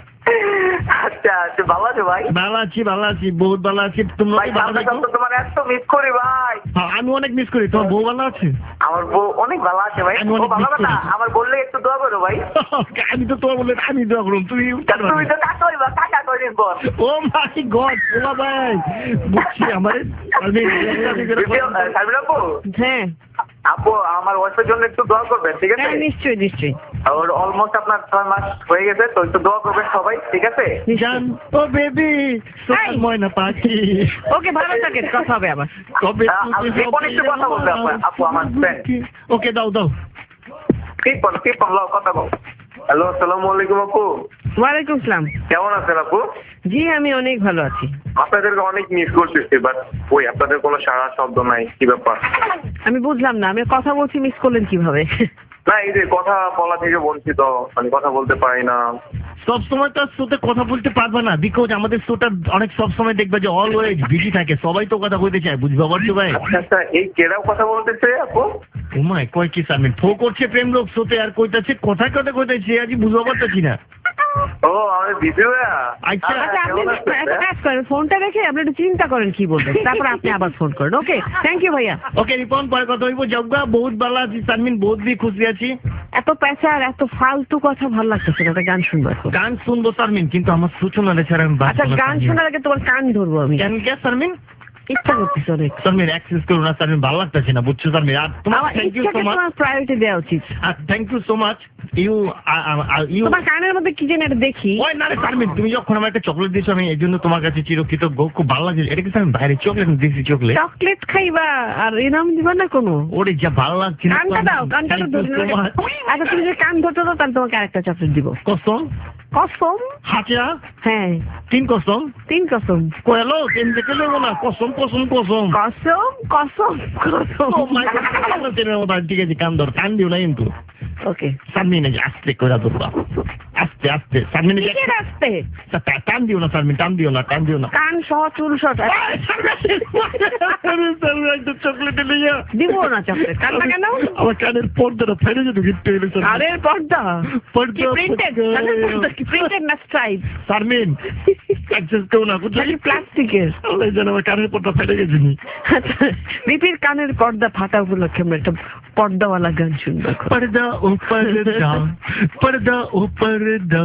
আচ্ছা আচ্ছা ভালো আছো ভাই? ভালো আছি ভালো আছি বহুত ভালো আছি। তুমি ভাই ভালো সামনে আছো? সপ্তাহে তোমার এত মিস করি ভাই। হ্যাঁ, আমি অনেক মিস করি। তোমার বউ ভালো আছে? আমার বউ অনেক ভালো আছে ভাই। আমি ও অনেক ভালো miss কথা, করি। আমার বললে একটু দোয়া করো ভাই। আমি তো তোমার বলে আমি দোয়া করুন, তুমি তুমি তো কাকা হইবা, কাকা কয়দিন পর। ও মাই গড পোলা ভাই বুঝছি আমার আমি সাবির আপু, হ্যাঁ আপু আমার ওয়াইফের জন্য একটু দোয়া করবেন, ঠিক আছে? হ্যাঁ নিশ্চয়ই নিশ্চয়ই। ওর অলমোস্ট আপনার ছয় মাস হয়ে গেছে, তো একটু দোয়া করবেন সবাই, ঠিক আছে? জান ও বেবি সোনার ময়না পাখি ওকে ভালো থাকেন, কথা হবে আবার। কবে আ- আমি রিপন একটু কথা বলতে আপু- আপু আমার friend। ওকে দাও দাও। ঠিক বল ঠিক বল কথা বল। হ্যালো আসসালামু আলাইকুম আপু, ওয়ালাইকুম আসসালাম। কেমন আছেন আপু? জি আমি অনেক ভালো আছি। আপনাদেরকে অনেক মিস করতেছি, বাট ওই আপনাদের কোনো সারা শব্দ নাই, কি ব্যাপার? আমি বুঝলাম না, আমি কথা বলছি মিস করলেন কিভাবে? না এই যে কথা বলা থেকে বঞ্চিত, মানে কথা বলতে পারি না। সবসময় তো শোতে কথা বলতে পারবে না, বিকজ আমাদের শোটা অনেক সবসময় দেখবে যে অলওয়েজ বিজি থাকে, সবাই তো কথা বলতে চায়, বুঝতে পারছো ভাই? আচ্ছা আচ্ছা, এই কেরাও কথা বলতেছে আপু? ওমায় কয় কি সামনে ফো করছে প্রেম লোক শোতে আর কইতাছে কথা কথা কইতাছে আজ বুঝতে পারতেছি না। ও আমি বিজি হইয়া। আচ্ছা। আচ্ছা আপনি একটা কাজ করেন, ফোনটা রেখে আপনি একটু চিন্তা করেন কি বলবেন, তারপর আপনি আবার ফোন করেন। ওকে থ্যাংক ইউ ভাইয়া। ওকে রিপন পরে কথা হইব। জগ্গা বহুত ভালো আছি সানমিন, বহুত বি খুশি আছি। এত পেঁচা আর এত ফালতু কথা ভালো লাগতেছে না, একটা গান শুনবো এখন। গান শুনবো সারমিন, কিন্তু আমার সূচনা ছাড়া আমি বাঁচবো আচ্ছা না, গান সারমিন। শোনার আগে তোমার কান ধরবো আমি। কেন কে সারমিন? ইচ্ছা করতেছে অনেক। সালমিন অ্যাক্সেস করুন না সালমিন, ভালো লাগতেছে না বুঝছো সালমিন। আর তোমার আমার থ্যাংক ইউ সো ইচ্ছাকে মাচ, তোমার প্রায়োরিটি দেওয়া উচিত। আর thank you so much. You you তোমার কানের মধ্যে কি যেন এটা দেখি। ওই না রে সালমিন, তুমি যখন আমার একটা চকলেট দিয়েছো আমি এই জন্য তোমার কাছে চিরকৃতজ্ঞ, খুব ভালো লাগছে। এটা কিন্তু আমি বাইরে চকলেট দিয়েছি, চকলেট চকলেট খাইবা আর এরকম দিবা না কোনো। ওরে যা ভালো লাগছে না। কানটা দাও, কানটা তো ধরে রাখো। আচ্ছা তুমি যে কান ধরতে দাও তাহলে তোমাকে আরেকটা চকলেট দিব। কসম কসম? হাতিয়া হ্যাঁ তিন কসম তিন কসম। কয়লো তিন দেখে নেবো না, কসম কসম কসম কসম কসম কসম। ও মাই গড, ঠিক আছে কান ধর, কান দিও না কিন্তু। ওকে সালমিন আস্তে করে ধরবা, আস্তে আস্তে সালমিন কিসের আসতে? টান দিও না সালমিন, টান দিও না, টান দিও না। কান সহ চুল সহ চকলেট নিয়ে দিব না চকলেট। কানটা কেন? আমার কানের পর্দাটা ফেলে যেত গিফট হইলে কানের পর্দা পর্দা প্রিন্টেড, প্রিন্টেড না স্ট্রাইপ? সালমিন অ্যাক্সেস কেউ না বুঝলি, প্লাস্টিকের। আল্লাহ জানে আমার কানের পর্দা ফেলে গেছিনি। বিপির কানের পর্দা ফাটা উপলক্ষে আমরা একটা পর্দাওয়ালা গান শুনবো। पर्दा ऊपर दा, पर्दा ऊपर दा।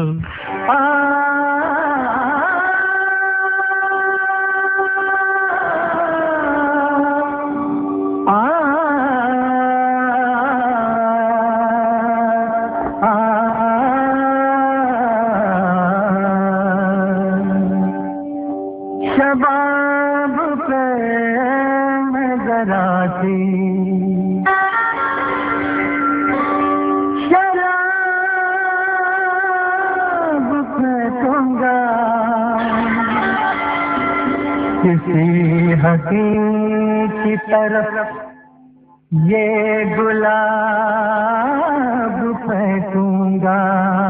शबाब पे मैं जरा सी किसी हसी की तरफ ये गुलाब फेंकूंगा,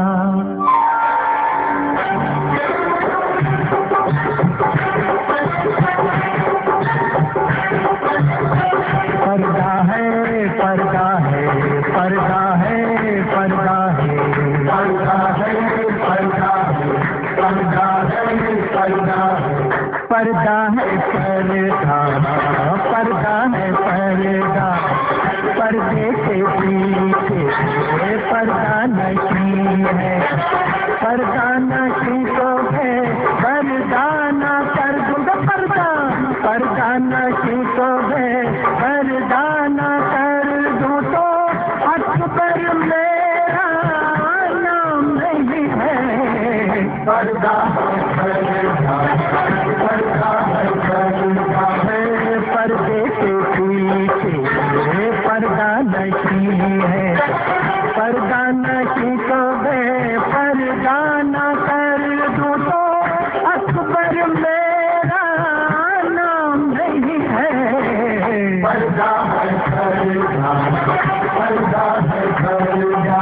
पर्दा है पर्दा है पर्दा है पर्दा है पर्दा है पर्दा है पर्दा है पर्दा है पर्दा है पर्दा, पर्दा है पर्दा, पर्दे के पीछे पर्दा नहीं है, पर्दा नहीं तो है पर्दाना कर दूंगा, पर्दा पर्दा नहीं तो है पर्दाना कर दूं तो अकबर मेरा नाम नहीं है, पर्दा पर्दा पर्दा है पर्दा है, पर्दे के पीछे पर्दा नहीं है, पर्दा नहीं तो मैं पर्दा न कर दूं तो अकबर मेरा नाम नहीं है, पर्दा है पर्दा पर्दा है पर्दा।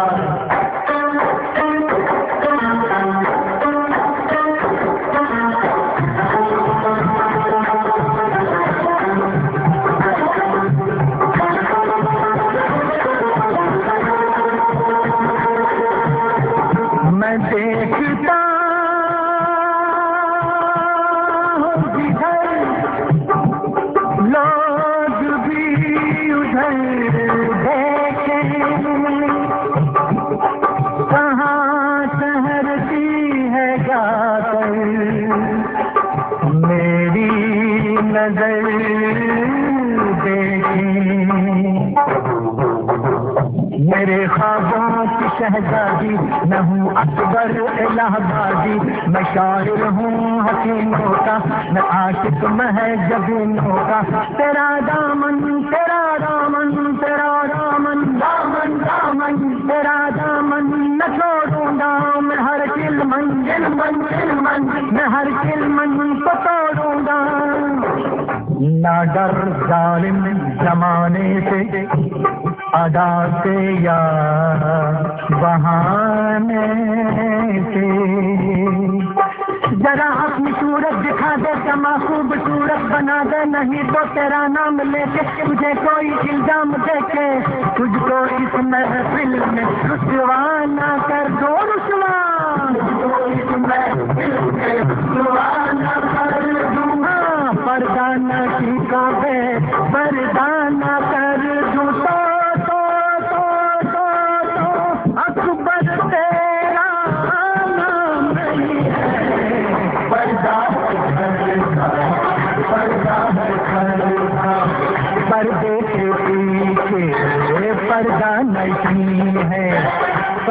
मैं देखता हूँ जिधर लोग भी उधर देखे, कहाँ ठहरती है जाकर मेरी नजर देखे, मेरे ख्वाबों की शहजादी न हूँ अकबर इलाहाबादी, मैं शायर हूँ हसीनों का, मैं आशिक महजबीनों का, तेरा दामन तेरा दामन तेरा दामन दामन दामन तेरा दामन न छोड़ूंगा, मैं हर चिलमन चिलमन चिलमन मैं हर चिलमन को तोड़ूंगा, ना डर जालिम जमाने से अदा से या बहाने से, जरा अपनी सूरत दिखा दे जमा खूबसूरत बना दे, नहीं तो तेरा नाम लेके तुझे कोई इल्जाम देके तुझको इस महफिल में रुसवा ना कर दो, रुसवा इस महफिल में रुसवा ना कर दूंगा, पर्दा न खींचोगे पर्दा न कर दूं तो तो तो तो तो अकबर तेरा नाम नहीं है, पर्दा पर्दा पर्दा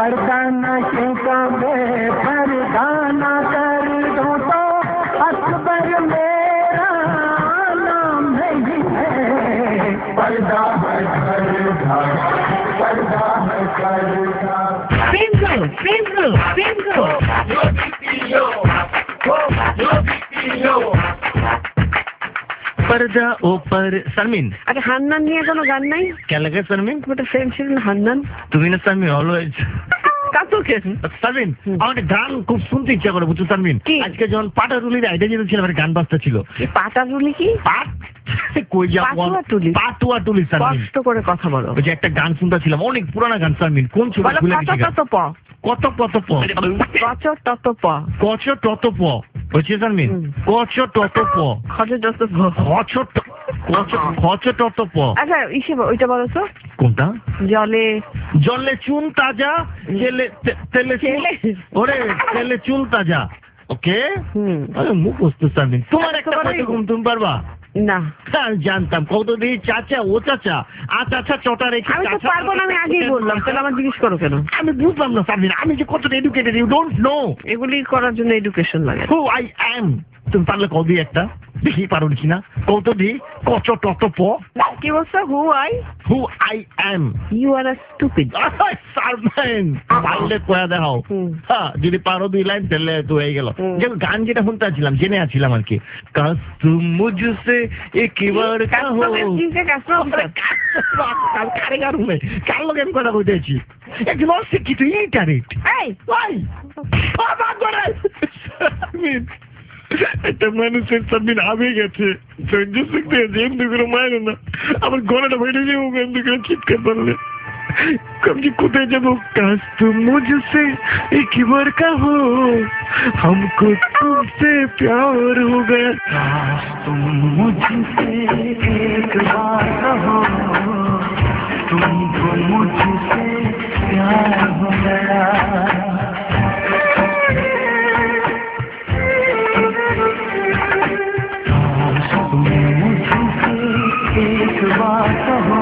पर्दा नशे का बेपर्दा न कर दो तो अकबर मेरा नाम नहीं है पर्दा है पर्दा पर्दा है पर्दा Frame zone, frame zone, frame zone. पर्दा ওপর সারমিন আচ্ছা হান্নান নিয়ে কোনো গান নাই? কে লাগে সারমিন? একটা ফ্রেন্ড ছিল না হান্নান, তুমি না সারমিন অলওয়েজ কাতুকে সারমিন আমার একটা গান খুব শুনতে ইচ্ছা করে বুঝছো সারমিন। কি? আজকে যখন পাটারুলির আইডিয়া যেতেছিলাম একটা গান বাজতে ছিল। পাটারুলি কি? পাট কই যাব পাটুয়াটুলি। পাটুয়াটুলি সারমিন। কষ্ট করে কথা বলো। ওই যে একটা গান শুনতেছিলাম অনেক পুরানা গান সারমিন, কোন ছবি বলো ভুলে কত গেছি। কত প কত কত প কচ তত প কচ তত প বুঝছিস সারমিন? হুম। কচ তত প খচ তত প। কচ কচ কচ তত প আচ্ছা ইসে ওইটা বলো তো, কোনটা? জলে জলে চুন তাজা তেলে তে- তেলে চুন- তেলে। ওরে তেলে চুন তাজা ওকে। হুম আরে মুখ বসতে সারমিন তোমার একটা তোমার কথা এই- ঘুম তুমি পারবা? না হ্যাঁ, জানতাম কত দিন চাচা ও চাচা আ চাচা চটা রেখে আমি তো চাচা- পারবো না, আমি আগেই বললাম, তাহলে আমার জিজ্ঞেস করো কেন? আমি বুঝলাম না সারমিন, আমি যে কতটা এডুকেটেড ইউ ডোন্ট নো এগুলি করার জন্য এডুকেশন লাগে। Who I am. তুমি পারলে কও দি একটা দেখি পারো কিনা কত দি কচ টট প কি বলছো? Who I who I am. You are a stupid. Sharmin পারলে কয়া দেখাও। হুম। হ্যাঁ যদি পারো দুই লাইন তাহলে তো হয়ে গেল। হুম। যে গান যেটা শুনতে ছিলাম জেনে আছিলাম আর কি, কাজ তুম মুঝসে এক বার কাহো কারে গান শুনে কার লোক আমি কথা কইতেছি একজন অশিক্ষিত ইন্টারনেট এই ভাই বাবা করে একটা মানুষের সামনে আবে গেছে সহ্য শিখতে গেছে এমনি করে মায়ের না আমার গলাটা বেড়ে যাবো এমনি করে চিৎকার করলে कभी कुते जब काश तुम मुझसे एक बार कहो हमको तुमसे प्यार हो गया काश तुम मुझसे एक बार कहो तुमको मुझसे प्यार हो गया काश तुम मुझसे एक बार कहो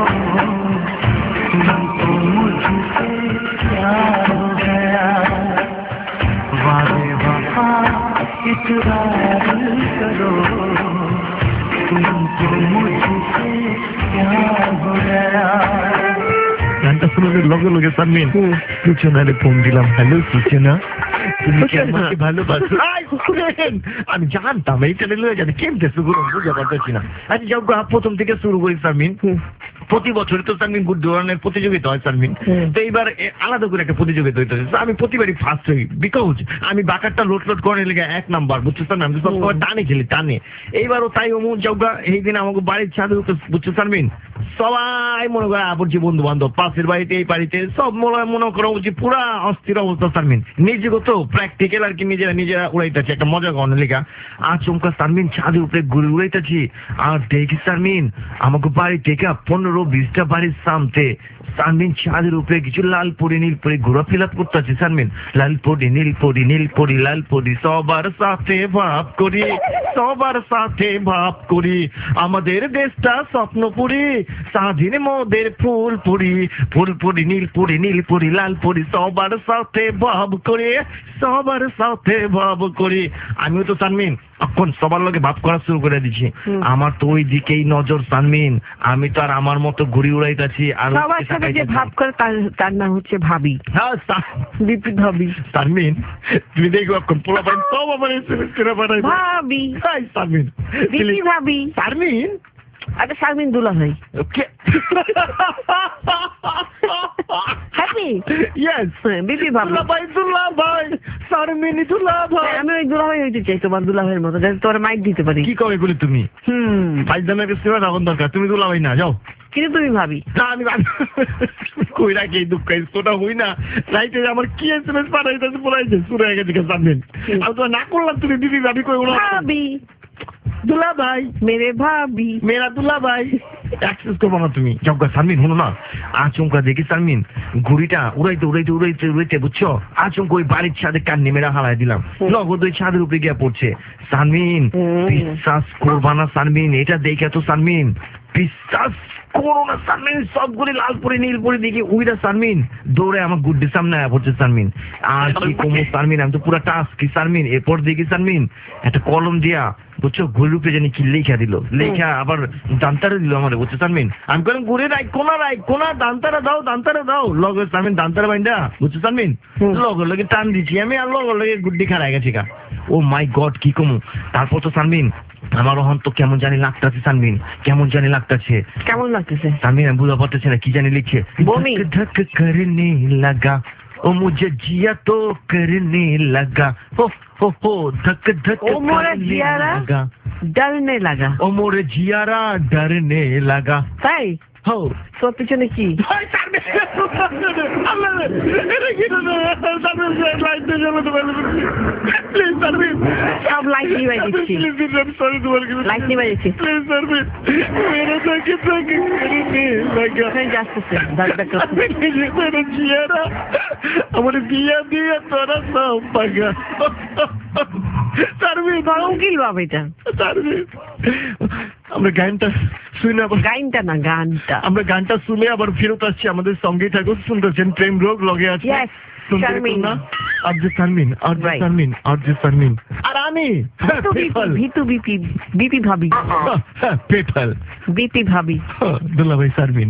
तुमको मुझसे प्यार हो गया वादे वफा इकरार करो तुमको मुझसे प्यार हो गया। গানটা শুনে লগে লগে সারমিন সূচনারে ফোন দিলাম, হ্যালো সূচনা তুমি কি আমাকে ভালোবাসো? আমি জানতাম এই চ্যানেলে জানি কেমতে শুরু বুঝতে পারতেছি না। আচ্ছা যাও প্রথম থেকে শুরু করি সারমিন। প্রতি বছর তো সারমিন গুড ধরনের প্রতিযোগিতা হয় সারমিন, তো এইবার আলাদা করে একটা প্রতিযোগিতা হইতেছে। আমি প্রতিবারই ফার্স্ট হই বিকজ আমি বাকারটা লোট লোট করে লেগে এক নাম্বার বুঝছো সারমিন, আমি সবসময় টানে খেলি টানে। এইবারও তাই অমুক যাওগা এই দিন আমাকে বাড়ির ছাদে বুঝছো সারমিন সবাই মনে করে পড়ছি বন্ধু বান্ধব পাশের বাড়িতে এই বাড়িতে সব মনে মনে করা উচিত পুরা অস্থির অবস্থা সারমিন। নিজেগত প্র্যাকটিক্যাল আর কি নিজেরা নিজেরা উড়াইতেছি একটা মজা করানোর লেখা। আচমকা সারমিন ছাদের উপরে ঘুরে উড়াইতেছি আর দেখি সারমিন আমাকে বাড়ি থেকে পনেরো বিশটা বাড়ির সামতে সারমিন ছাদের উপরে কিছু লাল পরি নীল পরি ঘোরাফেরা করতেছি সারমিন। লাল পরি নীল পরি নীল পরি লাল পরি সবার সাথে ভাব করি সবার সাথে ভাব করি আমাদের দেশটা স্বপ্নপুরি স্বাধীন মোদের ফুল পরি ফুল পরি নীল পরি নীল পরি লাল পরি সবার সাথে ভাব করে সবার সাথে ভাব করি। আমিও তো সারমিন এখন সবার লোকে ভাব করা শুরু করে দিচ্ছি। আমার তো ওই দিকেই নজর সারমিন, আমি তো আর আমার মতো ঘুরি উড়াইতেছি আর সবার সাথে যে ভাব করে তার- তার নাম হচ্ছে ভাবি, হ্যাঁ সা- বিপি ভাবি সারমিন তুমি দেখো এখন পোলা পাই সব আমার এসএমএস করে পাঠাই ভাবি হাই সারমিন বিপি ভাবি। সারমিন আচ্ছা শারমিন দুলা ভাই ওকে হ্যাপি ইয়েস বিপি ভাবি। দুলা ভাই দুলা ভাই সারমিন দুলা ভাই আমি ওই দুলা ভাই হইতে চাই তোমার দুলা ভাইয়ের মতো, যাতে তোমার মাইক দিতে পারি। কি করে এগুলি তুমি হুম ভাই জানার কাছে রাখুন দরকার, তুমি দুলা ভাই না যাও কিন্তু তুমি ভাবি। না আমি কই রাখি এই দুঃখ ইস্তটা হই না রাইতে আমার কি এসএমএস পাঠাইতেছে বলাইছে শুরু হয়ে গেছে সারমিন। আমি তো না করলাম তুমি দিদি ভাবি কই ওরা ভাবি দুলা ভাই মেরে ভাবি মেরা দুলা ভাই অ্যাক্সেস করবো না তুমি যজ্ঞা সারমিন হলো না। আচমকা দেখি সারমিন ঘুড়িটা উড়াইতে উড়াইতে উড়াইতে উড়াইতে বুঝছো আচমকা ওই বাড়ির ছাদে কান্নে মেরা হারাই দিলাম, নগদ ওই ছাদের উপরে গিয়ে পড়ছে। সারমিন বিশ্বাস করবা না সারমিন, এটা দেখে তো সারমিন বিশ্বাস করোনা সানমিন সবগুলি লাল পরি নীল পরি দেখি উইরা সানমিন দৌড়ে আমার গুড্ডি সামনে আয়া পড়ছে সানমিন আর কি কমো সানমিন আমি তো পুরা টাস কি সানমিন এরপর দেখি সানমিন একটা কলম দিয়া বুঝছো ঘুরে উপরে জানি কি লেখা দিল লেখা আবার দান্তারা দিল আমাদের বুঝছো সানমিন আমি বললাম ঘুরে রাই কোনা রাই কোনা দান্তারা দাও দান্তারা দাও লগে সানমিন দান্তারা বাইন্দা বুঝছো সানমিন লগে লগে টান দিচ্ছি আমি আর লগে লগে গুড্ডি খারাই গেছি গা ও মাই গড কি কমু তারপর তো সানমিন আমার ওহন তো কেমন জানি লাগতেছে সানমিন কেমন জানি লাগতেছে কেমন লাগতেছে সানমিন আমি বুঝা পারতেছি না কি জানি লিখছে বমি धक करने लगा ओ मुझे जिया तो करने लगा हो हो हो धक धक ओ मोरे जियारा लगा डरने लगा ओ मोरे जियारा डरने लगा তাই हो তোর পিছনে কি সব লাইট নিবাই দিচ্ছি লাইট নিবাই দিচ্ছি যাচ্ছে আমার বিয়া দিয়ে তোরা সব পাগা উকিল বাবা এটা আমরা গানটা শুনে আবার গানটা না গানটা আমরা গানটা শুনে আবার ফেরত আসছি আমাদের সঙ্গে থাকুন শুনতেছেন প্রেম রোগ লগে আছে না আর যে সানমিন আর যে সানমিন আর যে সানমিন আর আমি ভিতু বিপি বিপি ভাবি পেপাল বিপি ভাবি দুলা ভাই Sanmin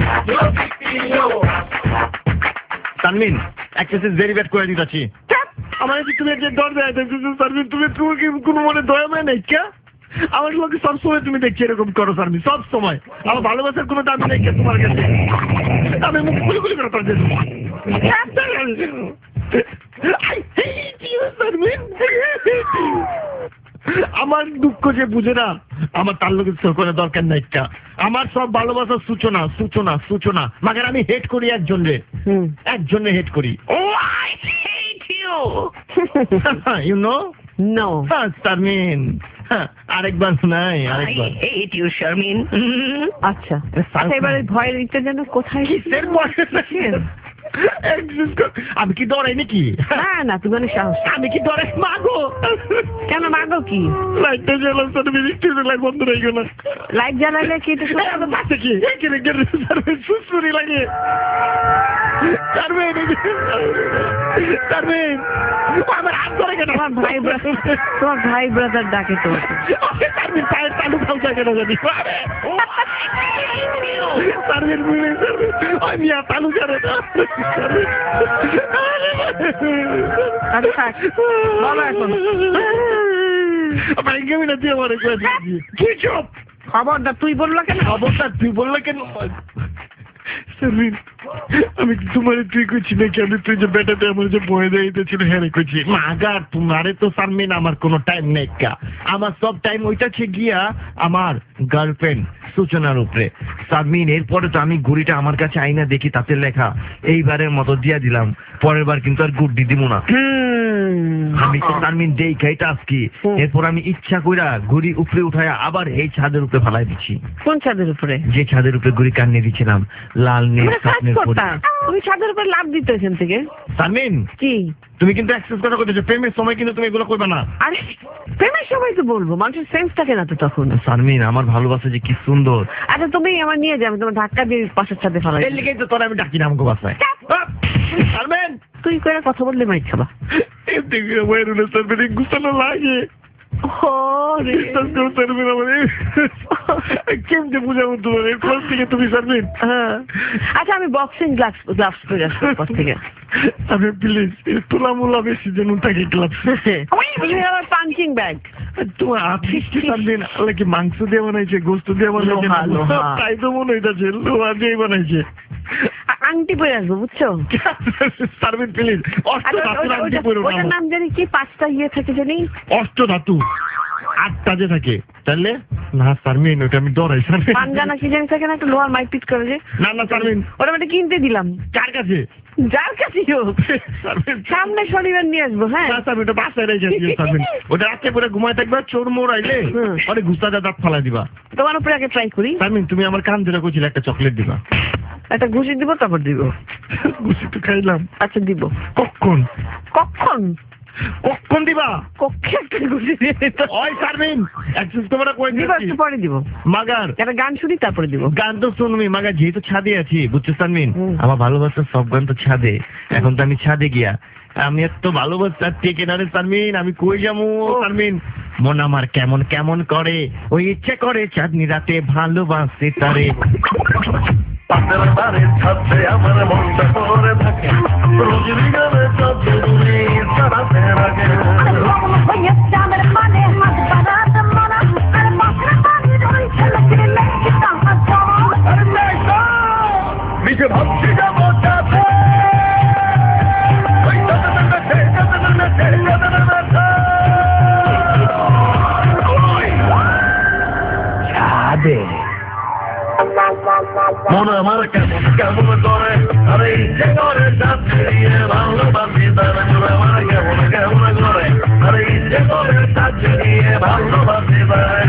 Sanmin access is very bad করে দিতেছি আমার কি তুমি যে দর দেয় সার্ভিস তুমি তুমি কি কোনো মনে দয়া মানে নেই কে আমার লোকে সবসময় তুমি দেখছি এরকম করো সার্ভিস সব সময় আমার ভালোবাসার কোনো দামি নেই কে তোমার কাছে আমি মুখ খুলে খুলে করে তোর জন্য আমার দুঃখ যে বুঝে না আমার তার লোকের কোনো দরকার নাই কা আমার সব ভালোবাসার সূচনা সূচনা সূচনা মাগার আমি হেট করি একজনরে একজনে হেট করি oh I hate you you know no Sharmin আরেকবার শোনাই আরেকবার I hate you, Sharmin. আচ্ছা আচ্ছা এবারে ভয়ের ইটা যেন কোথায় কিসের বয়স আমি কি ডরাই নাকি না না তুমি অনেক সাহস আমি কি ডরাই মাগো কেন মাগো কি লাইটটা জ্বালাম সাথে বিদ্যুৎ লাইট বন্ধ রয়ে গেল লাইট জ্বালালে কি এটা বাচ্চা কি এখানে গেলে সুসুরি লাগে সার্ভেন সার্ভেন আমার হাত ধরে কেন তোমার ভাই তোমার ভাই ব্রাদার ডাকে তো সার্ভেন পায়ের তালু খাওয়া কেন জানি সার্ভেন বুঝলে আমি আর তালু জানে না আরে থাক বলো এখন আমার গেমিনা দিয়ে আমার কি চুপ খবরটা তুই বললো কেন খবরটা তুই বললো কেন আমি তোমার তুই করছি নাকি আমি তুই যে বেটাতে আমার যে বয়ে দেয় ছিল হ্যাঁ করছি মাগার তোমারে তো সারমিন আমার কোনো টাইম নেই কা আমার সব টাইম ওইটা ছে গিয়া আমার গার্লফ্রেন্ড সূচনার উপরে সারমিন এরপরে তো আমি ঘুড়িটা আমার কাছে আইনা দেখি তাতে লেখা এইবারের মতো দিয়া দিলাম পরের বার কিন্তু আর গুড্ডি দিব না আমি তো সারমিন দেই খাইটা আজকি এরপর আমি ইচ্ছা কইরা ঘুড়ি উপরে উঠায়া আবার এই ছাদের উপরে ফালাই দিচ্ছি কোন ছাদের উপরে যে ছাদের উপরে ঘুড়ি কান্নে দিচ্ছিলাম লাল নীল স্বপ্নের পরে তুমি ছাদের উপরে লাভ দিতে এখান থেকে সারমিন কি তুমি কিন্তু অ্যাক্সেস করা করতেছো প্রেমের সময় কিন্তু তুমি এগুলো করবে না আরে প্রেমের সময় তো বলবো মানুষের সেন্স থাকে না তো তখন সারমিন আমার ভালোবাসা যে কি সুন্দর আচ্ছা তুমি আমার নিয়ে যাবে তোমার ধাক্কা দিয়ে পাশের ছাদে ফেলাই এর লিগেই তো তোর আমি ডাকি না আমাকে বাসায় সারমিন তুই করে কথা বললে মাইক খাবা এর থেকে ওয়েরুলে সারমিন গুছানো লাগে ও রে সারমিন আমাদের কেমনে বুঝাবো তোমার এরপর থেকে তুমি সারমিন আচ্ছা আমি বক্সিং গ্লাভস গ্লাভস পরে আসবো পর থেকে আমি প্লিজ তুলামুলা বেশি যেন থাকে ক্লাব আমার পাঞ্চিং ব্যাগ তোমার আর্টিস্ট সারমিন আল্লাহ কি মাংস দিয়ে বানাইছে গোস্ত দিয়ে বানাইছে তাই তো মনে হইতাছে লোহা দিয়ে বানাইছে আংটি পরে আসবো বুঝছো সারমিন প্লিজ অষ্ট ধাতুর আংটি পরে ওটার নাম জানি কি পাঁচটা ইয়ে থাকে জানি অষ্ট ধাতু আটটা যে থাকে তাহলে না সারমিন ওটা আমি ডরাই সারমিন পাঞ্জানা কি জানি থাকে না একটা লোহার মাইক পিট করে যে না না সারমিন ওটা আমি কিনতে দিলাম কার কাছে যার কাছে হোক সামনে শনিবার নিয়ে আসবো হ্যাঁ না সারমিন ওটা বাসায় রেখে দিও সারমিন ওটা রাতে পরে ঘুমায় থাকবে চোর মোর আইলে আরে গুস্তা দাঁত ফালাই দিবা তোমার উপরে আগে ট্রাই করি সারমিন তুমি আমার কান ধরে কইছিলে একটা চকলেট দিবা একটা ঘুষি দিব তারপর দিব ঘুষি তো খাইলাম আচ্ছা দিব কখন কখন কখন দিবা কক্ষে একটা ঘুষি দিয়ে দিত ওই সারমিন অ্যাক্সেস তোমরা কই দিব একটু পরে দিব মাগার একটা গান শুনি তারপরে দিব গান তো শুনবি মাগার যেহেতু ছাদে আছি বুঝছো সারমিন আমার ভালোবাসার সব গান তো ছাদে এখন তো আমি ছাদে গিয়া আমি এত ভালোবাসা টেকে না রে সারমিন আমি কই যাবো সারমিন মন আমার কেমন কেমন করে ওই ইচ্ছে করে চাঁদনি রাতে ভালোবাসে তারে পাতের বাড়ির ছাদে আমার মনটা পড়ে থাকে রোজের গানে চাঁদে উড়ে সারাতে রাখে নিচে ভাবছি যাবো চাঁদে ওই চাঁদের কাছে চাঁদের কাছে চাঁদের কাছে ছাদে মন আমার কেমন কেমন করে আরে ইচ্ছে করে সাথে দিয়ে ভালোবাসি তার আমার কেমন কেমন করে আরে ইচ্ছে করে সাথে দিয়ে ভালোবাসি তার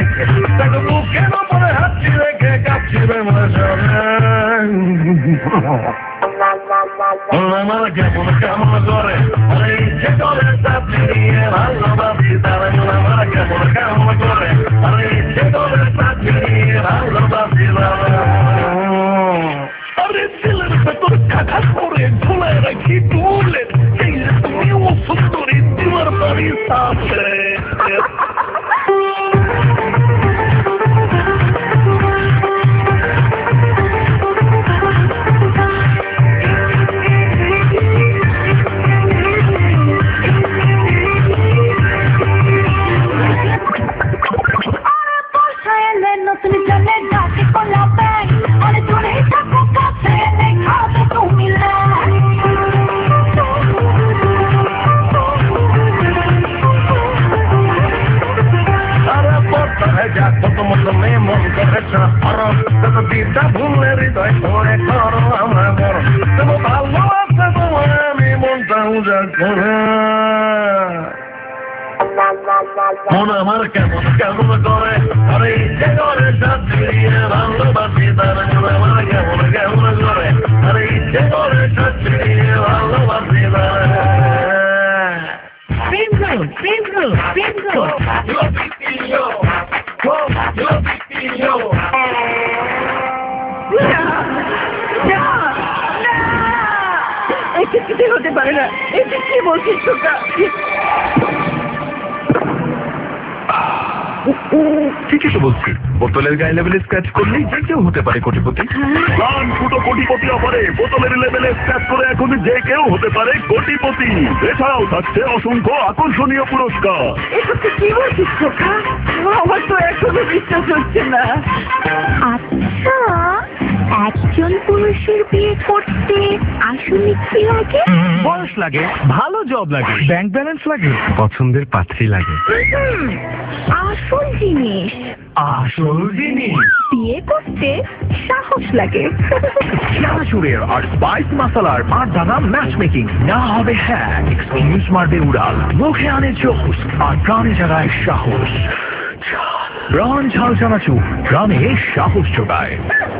রেখে তাকে বুকের উপরে হাতটি রেখে কাঁপছিবে মজা আমার কেমন কেমন করে আরে ইচ্ছে করে চাপি নিয়ে ভালোবাসি তারা আমার কেমন কেমন করে আরে ইচ্ছে করে চাপি নিয়ে ভালোবাসি আরে ছেলের ভেতর কাটা করে ঝোলায় রাখি তুলে এই তুমিও সুন্দরী তোমার বাড়ির সামনে ভুলে হৃদয় করে করো আমরা বড় তবু ভালো আছে তোমার আমি মনটা উজাড় করে মন আমার কেমন কেমন করে আরে ইচ্ছে করে সব ফিরিয়ে ভালোবাসি তারা আমার কেমন কেমন করে আরে ইচ্ছে করে সব ফিরিয়ে ভালোবাসি তারা Prem Zone Prem Zone Prem Zone কিছুতে হতে পারে না এটা কি বলছিস তোকা ঠিকই তো বলছি বোতলের গায়ে লেভেলে স্ক্র্যাচ করলেই যে কেউ হতে পারে কোটিপতি গান ফুটো কোটিপতি অফারে বোতলের লেভেলে স্ক্র্যাচ করে এখন যে কেউ হতে পারে কোটিপতি এছাড়াও থাকছে অসংখ্য আকর্ষণীয় পুরস্কার এটা তুই কি বলছিস তোকা আমার তো এখনো বিশ্বাস হচ্ছে না আচ্ছা একজন পুরুষের বিয়ে করতে আসলে কি লাগে? বয়স লাগে ভালো জব লাগে ব্যাংক ব্যালেন্স লাগে পছন্দের পাত্রী লাগে হুম, আসল জিনিস আসল জিনিস বিয়ে করতে সাহস লাগে চানাচুরের আর স্পাইস মশলার মার দানা ম্যাচ মেকিং না হবে হ্যাঁ এক্সকিউজ মারবে উড়াল মুখে আনে জোস আর প্রাণে জাগায় সাহস প্রাণ ঝাল চানাচুর প্রাণে সাহস যোগায়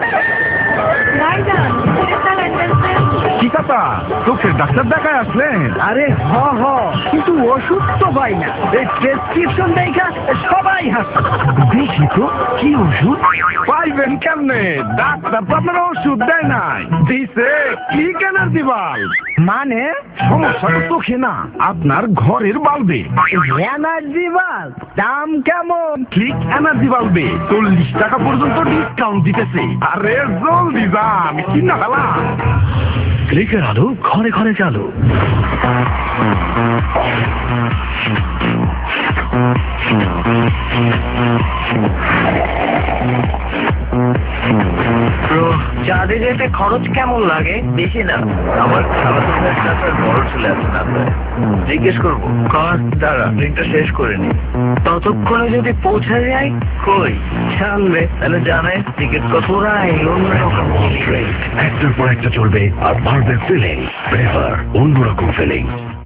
চোখের ডাক্তার দেখায় আসলেন আরে হ হ কিন্তু ওষুধ তো পাই না এই প্রেসক্রিপশন দেখা সবাই হাসে দেখি তো কি ওষুধ পাইবেন কেমনে ডাক্তার তো আপনার ওষুধ দেয় নাই দিছে কি কেনার দিবাল মানে সমস্যাটা চোখে না আপনার ঘরের বাল্বে এনার্জি বাল্ব দাম কেমন ক্লিক এনার্জি বাল্বে চল্লিশ টাকা পর্যন্ত ডিসকাউন্ট দিতেছে আরে জলদি যান কিনা ফেলা ক্লিকের আলো ঘরে ঘরে চালু চাঁদে যেতে খরচ কেমন লাগে বেশি না আমার খেলাধুলার সাথে বড় চলে আসে না জিজ্ঞেস করবো কার দাঁড়া ড্রিঙ্কটা শেষ করে নি ততক্ষণে যদি পৌঁছে যায় কই জানবে তাহলে জানে টিকিট কত পুরাই অন্যরকম একটার পর একটা চলবে আর বাড়বে ফিলিং ফ্লেভার অন্যরকম ফিলিং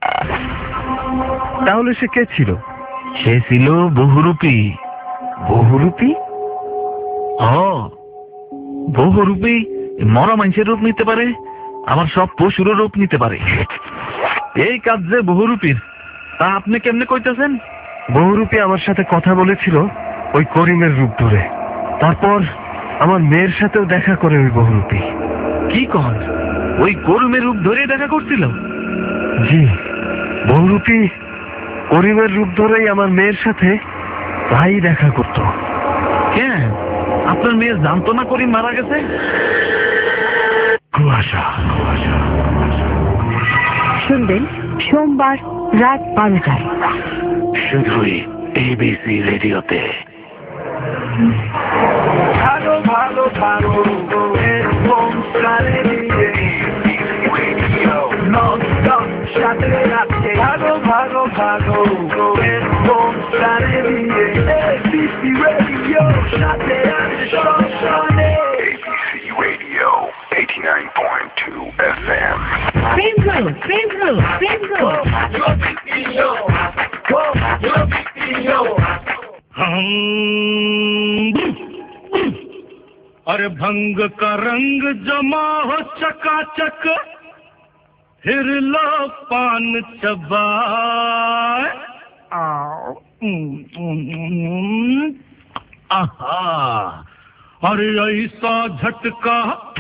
তাহলে সে কে ছিল সে ছিল বহুরূপী বহুরূপী ও বহুরূপী মরা মানুষের রূপ নিতে পারে আমার সব পশুরও রূপ নিতে পারে এই কাজ যে বহুরূপীর তা আপনি কেমনে কইতেছেন বহুরূপী আমার সাথে কথা বলেছিল ওই করিমের রূপ ধরে তারপর আমার মেয়ের সাথেও দেখা করে ওই বহুরূপী কি কন ওই করিমের রূপ ধরে দেখা করছিল জি বহুরূপী করিমের রূপ ধরেই আমার মেয়ের সাথে তাই দেখা করতো কেন আপনার মেয়ে জানতো না করিম মারা গেছে কুয়াশা কুয়াশা শুনবেন সোমবার রাত বারোটায় শুধুই এবিসি রেডিওতে ভালো ভালো ভালো সাথে রাখতে ভালো ভালো ভালো এবিসি রেডিও সাথে আছে সবসময় ABC radio eighty-nine point two F M Prem Zone Prem Zone Prem Zone হুম और भंग का रंग जमा हो चकाचक, फिर लो पान चबाए। आहा, और ऐसा झटका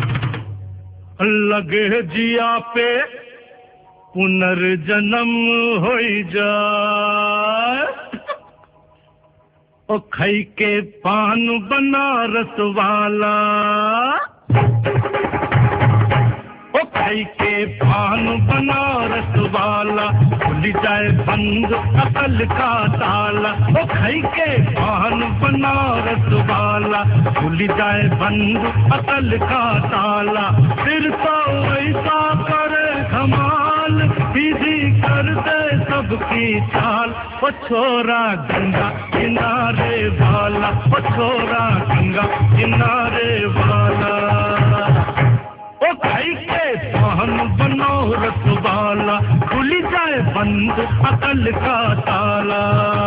लगे जिया पे, पुनर्जन्म हो जाए। ओ खाई के पान बनारस वाला, ओ खाई के पान बनारस वाला, खुल जाए बंद अकल का ताला। ओ खाई के पान बनारस वाला, खुल जाए बंद अकल का ताला। फिर तो ऐसा करे धमाल, सीधी कर दे सबकी चाल। ओ छोरा गंगा किनारे वाला, ओ छोरा गंगा किनारे वाला। ओ खाई के पान बनारस वाला, खुल जाए बंद अकल का ताला।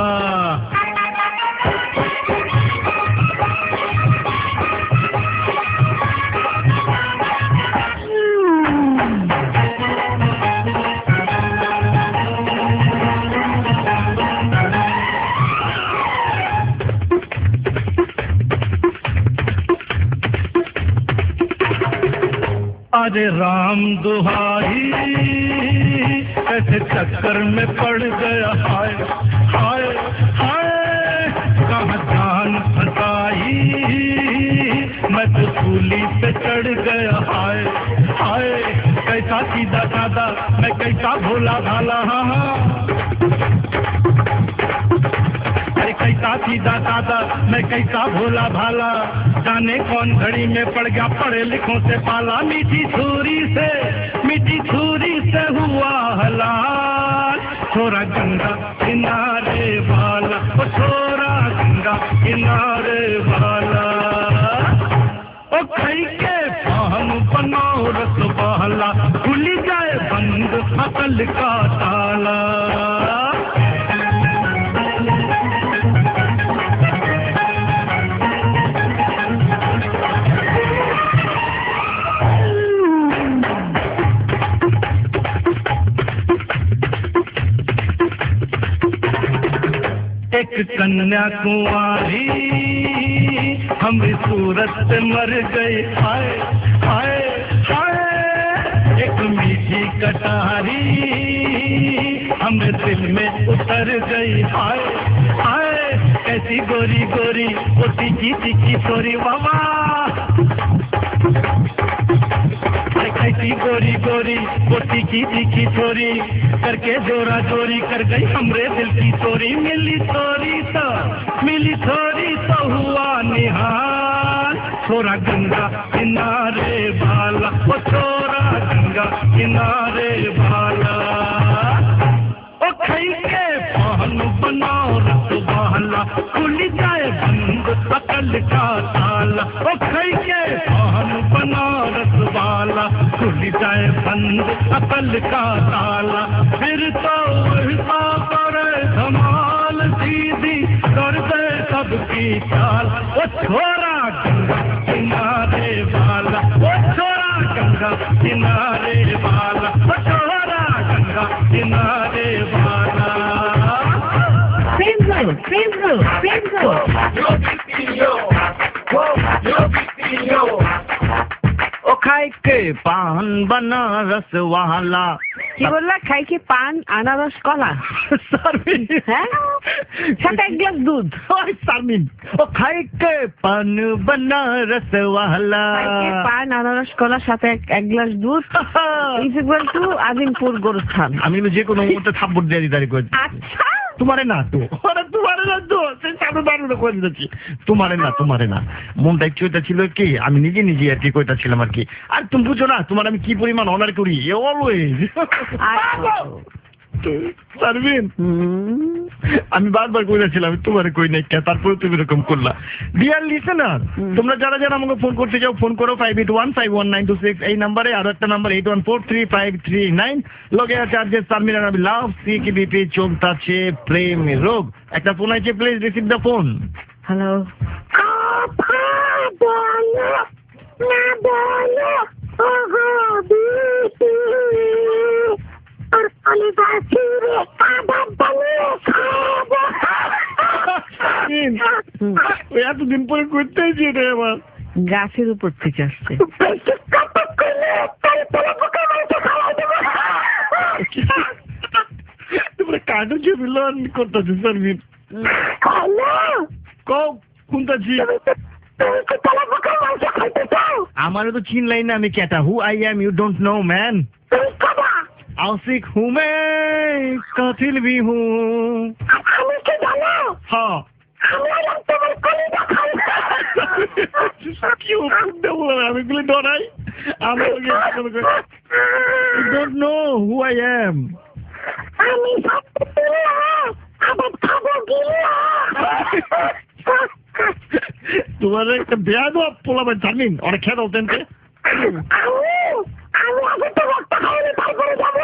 अरे राम दुहाई, ऐसे चक्कर में पड़ गया। हाय हाय हाय, कहाँ जान फसाई, मैं तो सूली पे चढ़ गया। हाय हाय, कैसा सीधा साधा, मैं कैसा भोला भाला। अरे कैसा सीधा साधा, मैं कैसा भोला भाला। जाने कौन घड़ी में पड़ गया पढ़े लिखों से पाला। मीठी छुरी से, मीठी छुरी से हुआ हलाल। छोरा गंगा किनारे वाला, ओ छोरा गंगा किनारे वाला। ओ खाई के पान बनारस वाला, खुल जाए बंद अकल का ताला। एक कन्या कुंवारी हमारी सूरत से मर गई। हाय हाय हाय, एक मीठी कटारी हमें दिल में उतर गई। हाय हाय, कैसी गोरी गोरी, वो तीखी तीखी छोरी। बाबा कैसी गोरी गोरी, वो तीखी तीखी छोरी, करके जोरा जोरी कर गई हमरे दिल की चोरी। मिली थोड़ी तो, मिली थोड़ी तो हुआ निहाल। छोरा गंगा किनारे वाला, वो छोरा गंगा किनारे वाला। ओ खाई के पान बनारस वाला, खुल जाए बंद अकल का ताला। ओ खाई के पान बनारस वाला, खुल जाए बंद अकल का ताला। फिर तो ऐसा करे धमाल, सीधी कर दे सबकी चाल। ओ छोरा गंगा किनारे वाला, ओ छोरा गंगा किनारे वाला, ओ छोरा गंगा किनारे वाला। Frame zone, frame zone, frame zone. Yo pitillo, yo pitillo. ओ खाई के पान बनारस वाला। কি বললা? খাই কি পান, আনারস, কলা, শারমিন, হ্যাঁ, সাথে এক গ্লাস দুধ। ওই শারমিন, ও খাই কে পান बनारस वाला। খাই কে পান, আনারস, কলা, সাথে এক এক গ্লাস দুধ ইজ ইকুয়াল টু আজিমপুর গোরস্থান। আমি যে কোনো মুহূর্তে থাপ্পড় দিয়ে দিতে পারি। আচ্ছা, তোমারে না তো, আরে তোমারে না তো, সে চালু দাঁড়ু করে দিচ্ছি। তোমারে না, তোমারে না, মনটা একটু এটা ছিল কি, আমি নিজে নিজে আর কি কইতা ছিলাম আর কি। আর তুমি বুঝো না তোমার আমি কি পরিমাণ অনার করি অলওয়েজ। শারমিন, আমি বারবার কইছিলাম তোমারে কই নাই, তারপরে তুমি এরকম করলা। ডিয়ার লিসেনার, তোমরা যারা যারা আমাকে ফোন করতে চাও ফোন করো five eight one five one nine two six এই নাম্বারে। আর একটা number eight one four three five three nine. লগে আছে আজকে শারমিন আর আমি লাভ সিকিবিপি চলতাছে প্রেম রোগ। একটা ফোন আছে, please receive the phone. Hello. না বলো ওগো বিটি আর কলি বাসিরে কাদার দানিয়ে খাবো। ওই এতদিন পরে করতে হয়েছে রে আমার। গাছের উপর থেকে আসছে। বেশি কথা কইলে তার তোলা পোকা মারতে খাওয়া দেবো। তোমরা কার্ডও ছবি লোন করতেছো সার্ভিস। হ্যালো কও শুনতেছি। তুমি কি তোলা পোকা মারতে খাইতে চাও? আমারও তো চিনলাই না আমি কেটা। Who I am you don't know man. তুমি কাদা आशिक हूँ मैं कातिल भी हूँ। আমি কি জানো? हाँ আমার তোমার কলিজা খাই। क्यों कुत्ते बोल रहा है? আমি গুলি ডরাই। আমি don't know who I am. আমি সত্যি তুললা আবার খাবো গিলা। তোমার একটা বেয়াদ পোলাবে জানিন অনেক খেয়ে দাও তেনকে। আমি আমি আগে তো রক্ত খাইনি তারপরে যাবো।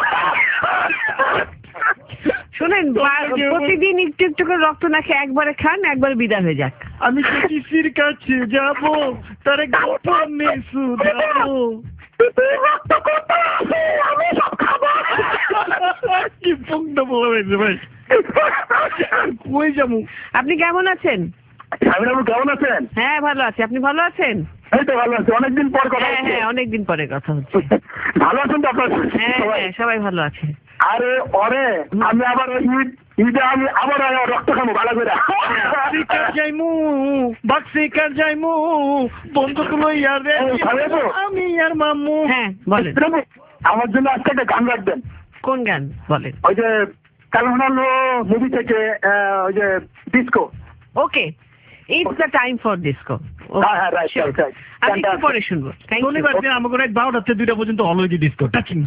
শোনেন প্রতিদিন একটু একটু করে রক্ত না খেয়ে একবারে খান, একবারে বিদায় হয়ে যাক। আমি শিশির কাছে যাবো তার গোপনে শুধাবো। রক্ত করতে আসি আমি সব খাবো। কি পঙ্ক্ত বলা হয়েছে ভাই। কই যাবো? আপনি কেমন আছেন? আপনি কেমন আছেন? হ্যাঁ ভালো আছি, আপনি ভালো আছেন? এই তো ভালো আছি, অনেকদিন পর কথা হ্যাঁ হচ্ছে। হ্যাঁ অনেকদিন পরে কথা হচ্ছে। ভালো আছেন তো আপনার? হ্যাঁ হ্যাঁ সবাই ভালো আছে। আরে ওরে আমি আবার ওই ঈদ ঈদে আমি আবার রক্ত খাবো ভালো করে। শিকার যাইমু বাক্সিকার যাইমু বন্ধুক লইয়া রে আমি আর মামু। হ্যাঁ বলেন। আমার জন্য আজকে একটা গান রাখবেন। কোন গান বলেন? ওই যে কালহনালো মুভি থেকে ওই যে disco. Okay it's the time for disco. হ্যাঁ হ্যাঁ রাইট রাইট রাইট। আমি একটু পরে শুনবো। শনিবার দিন আমাকে রাত বারোটা থেকে দুইটা পর্যন্ত অলওয়েজ ডিস্কো টাচিং।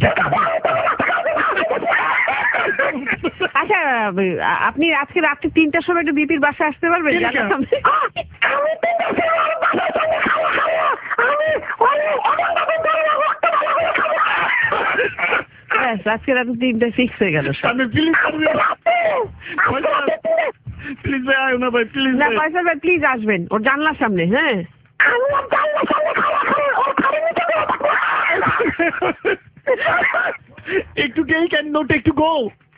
আচ্ছা আপনি আজকে রাত্রে তিনটার সময় একটু বিপির বাসায় আসতে পারবেন? আজকে রাত্রে তিনটা ফিক্স হয়ে গেল। প্লিজ ভাই আয় না ভাই প্লিজ। না পয়সা ভাই প্লিজ আসবেন ওর জানলার সামনে। হ্যাঁ একটু গেই ক্যান নোট একটু গো।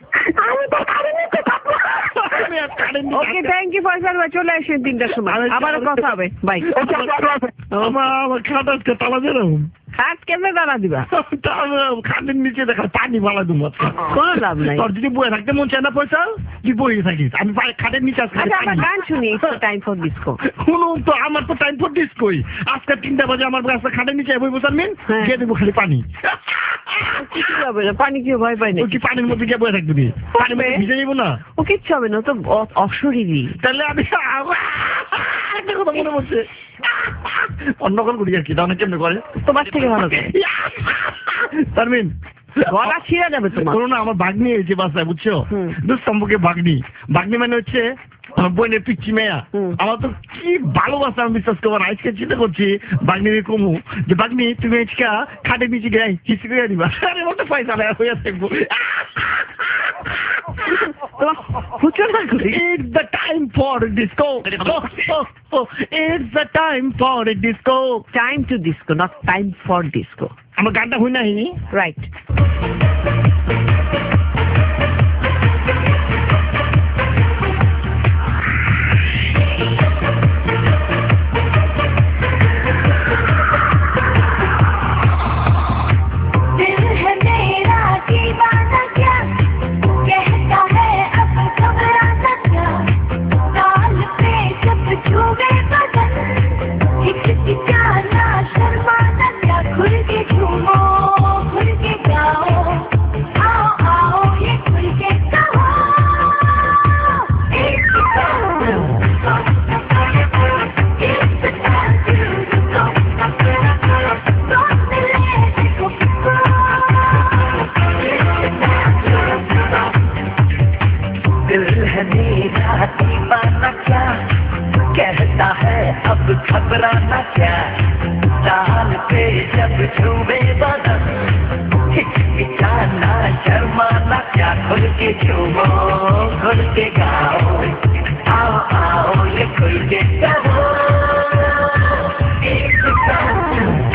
ওকে থ্যাংক ইউ ফয়সাল ভাই, চলে আসেন তিনটার সময়, আবার কথা হবে। বাই। আমার আমার খাট আজকে তালা যেরকম খাট কেমনে দাঁড়া দিবা? খাটের নিচে দেখা পানি ফালা দিব কোনো লাভ নাই। তোর যদি বয়ে থাকতে মন চায় না পয়সা তুই বয়ে থাকিস। আমি খাটের নিচে আচ্ছা আমরা গান শুনি টাইম ফর ডিস্কো। শুনুন তো আমার তো টাইম ফর ডিস্কোই। আজকে তিনটা বাজে আমার কাছে খাটের নিচে বই বসার মিন গিয়ে দেবো খালি পানি। কিছু হবে না, পানি কি ভয় পাই না। কি পানির মধ্যে গিয়ে বয়ে থাকবি? পানির মধ্যে ভিজে যাবো না? ও কিচ্ছু হবে না, তো অশরীরী। তাহলে আমি একটা কথা মনে পড়ছে, অন্য কোন করি আর কি তাহলে কেমনে করে তোমার থেকে ভালো করে তারমিন গলা ছিঁড়ে যাবে তোমার। কোনো না আমার ভাগ্নি হয়েছে বাসায় বুঝছো, দুঃসম্পর্কে ভাগ্নি। ভাগ্নি মানে হচ্ছে আমার বোনের পিচ্ছি মেয়া। আমার তো কি ভালোবাসা আমি বিশ্বাস করবো না। আজকে চিন্তা করছি ভাগ্নি কমু যে ভাগ্নি তুমি আজকে খাটে নিচে গিয়ে হিসি করে দিবা। আরে মতো পয়সা নেয় হইয়া থাকবো। It's the time for a disco. Oh, oh, oh. It's the time for a disco. Time to disco, not time for disco. আমার গানটা হই নাই রাইট। कहता है अब घबराना क्या, चाल पे जब छूबे बदन हिचकिचाना शर्माना क्या, खुल के छूबो खुल के गाओ, आओ आओ ये खुल के कहो एक साथ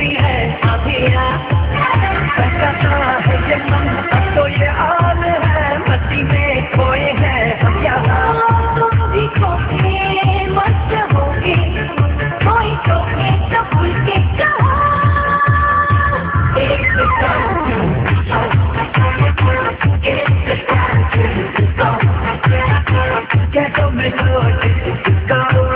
चलती है आधिया बहता है ये मन अब तो ये हाल है मस्ती में खोए हैं हम यहाँ मस्त होगी कोई टोके तो भूल के कहा एक क्या तो मिलो जिसको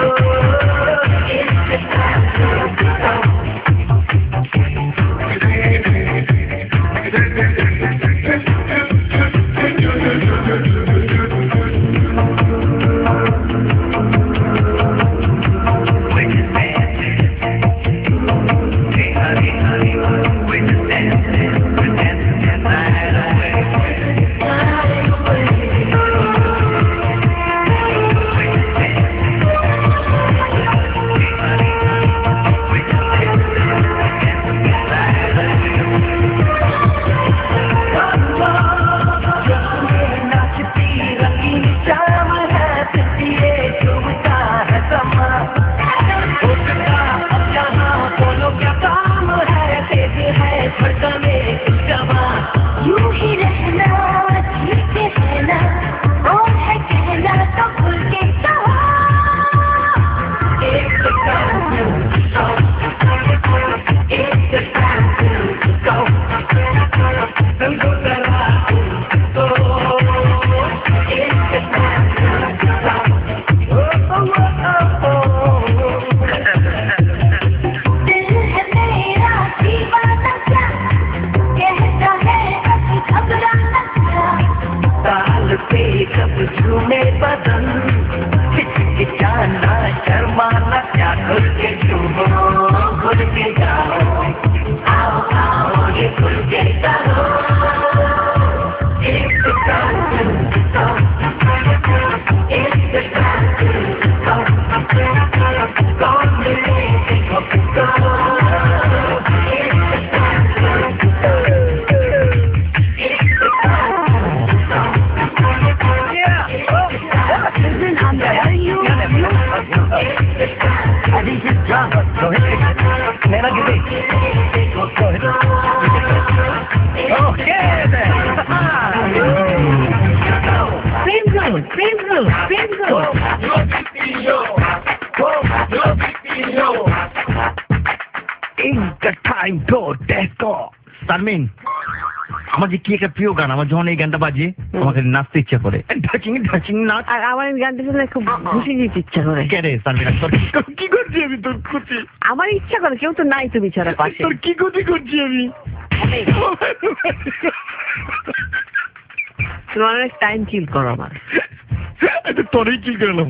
সারমিন আমার যে কি একটা প্রিয় গান আমার যখন এই গানটা বাজে আমাকে নাচতে ইচ্ছা করে ঢাচিং ঢাচিং নাচ আর আমার এই গানটা শুনলে খুব খুশি দিতে ইচ্ছা করে কে রে সারমিন তোর কি করছি আমি তোর খুশি আমার ইচ্ছা করে কেউ তো নাই তো বিছানা পাশে তোর কি ক্ষতি করছি আমি তোমার অনেক টাইম চিল করো আমার তোরই চিল করলাম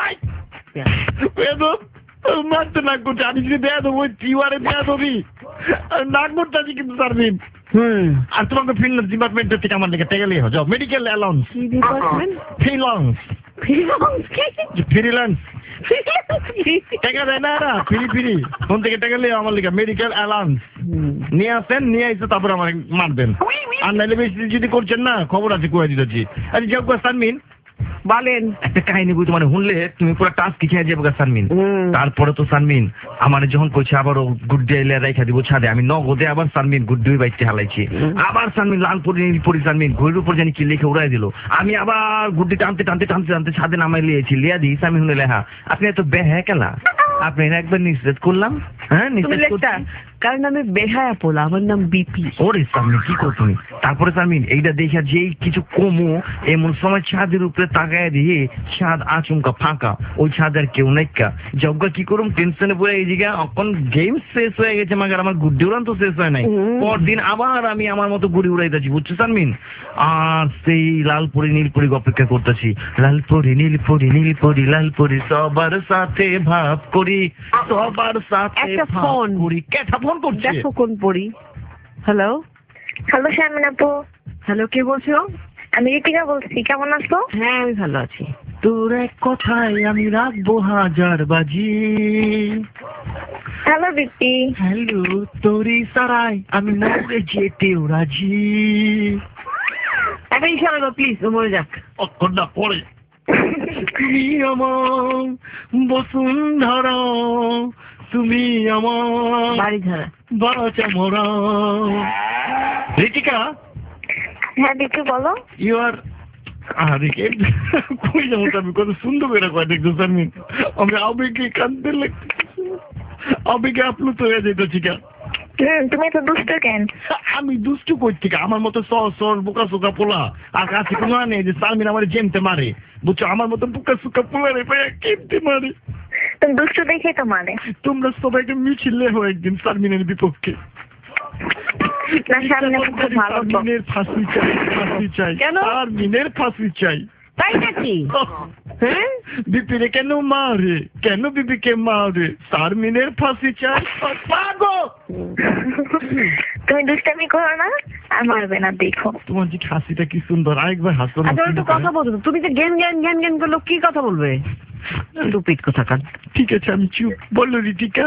মারতে নাক করছে আমি যদি দেয়া দেবো ওই তিওয়ারে দেয়া দেবি নাক করতে আছি কিন্তু সারমিন হুম আর তোমাকে ফিটনেস ডিপার্টমেন্টের থেকে আমার দিকে টেকে যাও মেডিকেল অ্যালাউন্স কি ডিপার্টমেন্ট ফ্রিল্যান্স ফ্রিল্যান্স কি ফ্রিল্যান্স টাকা দেয় না এরা ফ্রি ফ্রি ফোন থেকে টাকা নিয়ে আমার লিখে মেডিকেল অ্যালাউন্স নিয়ে আসেন নিয়ে এসে তারপর আমার মারবেন আর নাইলে বেশি যদি করছেন না খবর আছে কয়ে দিতেছি আচ্ছা যাও সারমিন বলেন একটা কাহিনী বই তোমার শুনলে তুমি পুরো টাস্ক খেয়ে যাবে সারমিন তারপরে তো সারমিন আমার যখন কইছে আবারও গুড্ডি এলে রেখা দিব ছাদে আমি নগদে আবার সারমিন গুড্ডি বাইকটি হালাইছি আবার সারমিন লালপুরি নীলপুরি সারমিন ঘড়ির উপর জানি কি লিখে উড়াই দিল আমি আবার গুড্ডি টানতে টানতে টানতে টানতে ছাদে নামাই লিয়েছি লিয়া দিই সারমিন শুনে লেখা আপনি এত বেহা কেলা আপনি একবার নিষেধ করলাম হ্যাঁ নিষেধ করছি কারণ আমি বেহায়া পোলা আমার নাম বিপি ওরে সারমিন কি করো তুমি তারপরে সারমিন এইটা দেখা যেই কিছু কমো এমন সময় ছাদের উপরে তাকায় দিয়ে ছাদ আচমকা ফাঁকা ওই ছাদ আর কেউ নাইকা যজ্ঞা কি করুম টেনশনে পড়ে এই জায়গা এখন গেম শেষ হয়ে গেছে মাগার আমার গুড্ডি উড়ান তো শেষ হয় নাই পরদিন আবার আমি আমার মতো গুড়ি উড়াইতেছি বুঝছো সারমিন আর সেই লালপুরি নীলপুরি অপেক্ষা করতেছি লালপুরি নীলপুরি নীলপুরি লালপুরি সবার সাথে ভাব করি সবার সাথে ভাব করি কেটা ফোন করছে দেখো কোন পড়ি হ্যালো হ্যালো শারমিন আপু হ্যালো কে বলছো আমি ঋতিকা বলছি কেমন আছো হ্যাঁ আমি ভালো আছি তোর এক কথায় আমি রাখবো হাজার বাজি হ্যালো বিপি হ্যালো তোরই সারাই আমি মরে যেতেও রাজি একটা ইশারা দাও প্লিজ ও মরে যাক অক্ষরটা পড়ে তুমি আমার বসুন্ধরা তুমি আমার বাড়ি ধারা। বাঁচা মরা। রিতিকা, হ্যাঁ দিদি বলো। ইউ আর আরে কে কই যাবো আমি কত সুন্দর করে কয় দেখছো আমি আমি আবেগে কাঁদতে লাগতেছি, আবেগে আপ্লুত হয়ে যাইতেছি কা। হুম তুমি তো দুষ্ট কেন? আমি দুষ্টু কই থেকে? আমার মতো সর সর বোকা সোকা পোলা আর কাছে কোনো নেই যে সালমিন আমার জেমতে মারে, বুঝছো? আমার মতো বোকা সোকা পোলা রে ভাই কেমতে মারে। তুমি দুষ্ট দেখে তো মানে। তোমরা সবাইকে মিছিলে হো একদিন সালমিনের বিপক্ষে। না সামনে খুব ভালো তো। সালমিনের ফাঁসি চাই, ফাঁসি চাই, কেন? সালমিনের ফাঁসি চাই। তাই নাকি? হ্যাঁ বিপিরে কেন মারে, কেন বিপিকে মারে? সালমিনের ফাঁসি চাই। পাগো তুমি দুষ্টামি করো না, আর মারবে না দেখো। তোমার যে হাসিটা কি সুন্দর, আরেকবার হাসো না। আচ্ছা একটু কথা বলতো, তুমি যে জ্ঞান জ্ঞান জ্ঞান জ্ঞান করলো কি কথা বলবে? টুপিট কথা কান। ঠিক আছে আমি চুপ। বললো রিতিকা।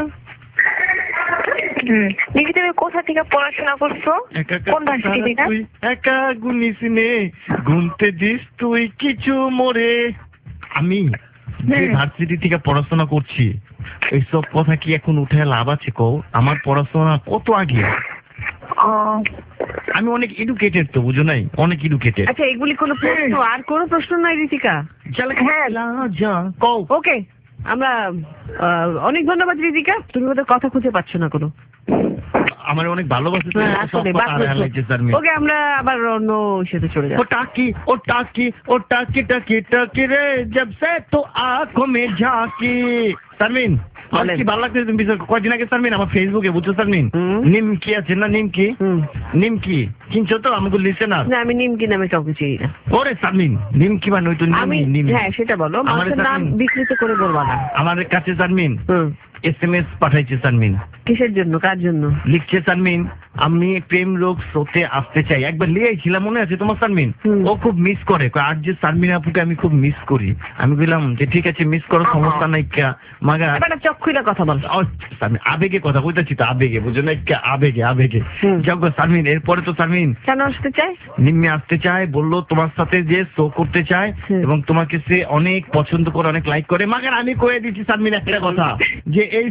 হুম দিদি তুমি কোথা থেকে পড়াশোনা করছো? একা কোন ভার্সিটি থেকে? তুই একা গুনিস নে, গুনতে দিস তুই কিছু মোরে। আমি যে ভার্সিটি থেকে পড়াশোনা করছি, এইসব কথা কি এখন উঠে লাভ আছে কও? আমার পড়াশোনা কত আগে। ও আমি অনেক এডুকেটেড তো, বুঝো নাই? অনেক এডুকেটেড। আচ্ছা এগুলি কোনো প্রশ্ন? আর কোনো প্রশ্ন নাই রিতিকা? হ্যাঁ যা কও। ওকে আমরা আহ, অনেক ধন্যবাদ রিতিকা, তুমি ওদের কথা খুঁজে পাচ্ছ না কোনো। আমার অনেক ভালোবাসে। হ্যাঁ, আসলে বাদ করছো। ওকে আমরা আবার অন্য সাথে চলে যাই। ओ टाकी ओ टाकी ओ टाकी टाकी टाकी रे जब से तो आंखों में झांकी। সারমিন আর কি ভালো লাগছে তুমি বিষয় কয়দিন আগে সারমিন আমার ফেসবুকে, বুঝছো সারমিন, নিমকি আছে না, নিমকি নিমকি চিনছো তো? আমাকে লিসেনার না আমি নিমকি নামে কাউকে চিনি না। ওরে সারমিন নিমকি মানে ওই তো আমি নিমকি। হ্যাঁ সেটা বলো, মানুষের নাম বিকৃত করে বলবা না। আমার কাছে সারমিন হুম এস এম এস পাঠাইছে সারমিন। কিসের জন্য, কার জন্য? লিখছে সারমিন আমি প্রেম রোগ শোতে আসতে চাই। একবার লিয়েছিলাম মনে আছে তোমার সারমিন? ও খুব মিস করে, আর যে সারমিন আপুকে আমি খুব মিস করি। আমি বললাম যে ঠিক আছে মিস করো, সমস্যা নাই কা মাগা। এবার চক্ষুরা কথা বল। সারমিন আবেগে কথা কইতাছি তো, আবেগে বুঝো না, আবেগে আবেগে যাও সারমিন। এরপরে তো সারমিন কেন আসতে চাই? নিম্নে আসতে চায়, বললো তোমার সাথে যে শো করতে চায় এবং তোমাকে সে অনেক পছন্দ করে, অনেক লাইক করে। মাগার আমি কয়ে দিচ্ছি সারমিন একটা কথা, যে এই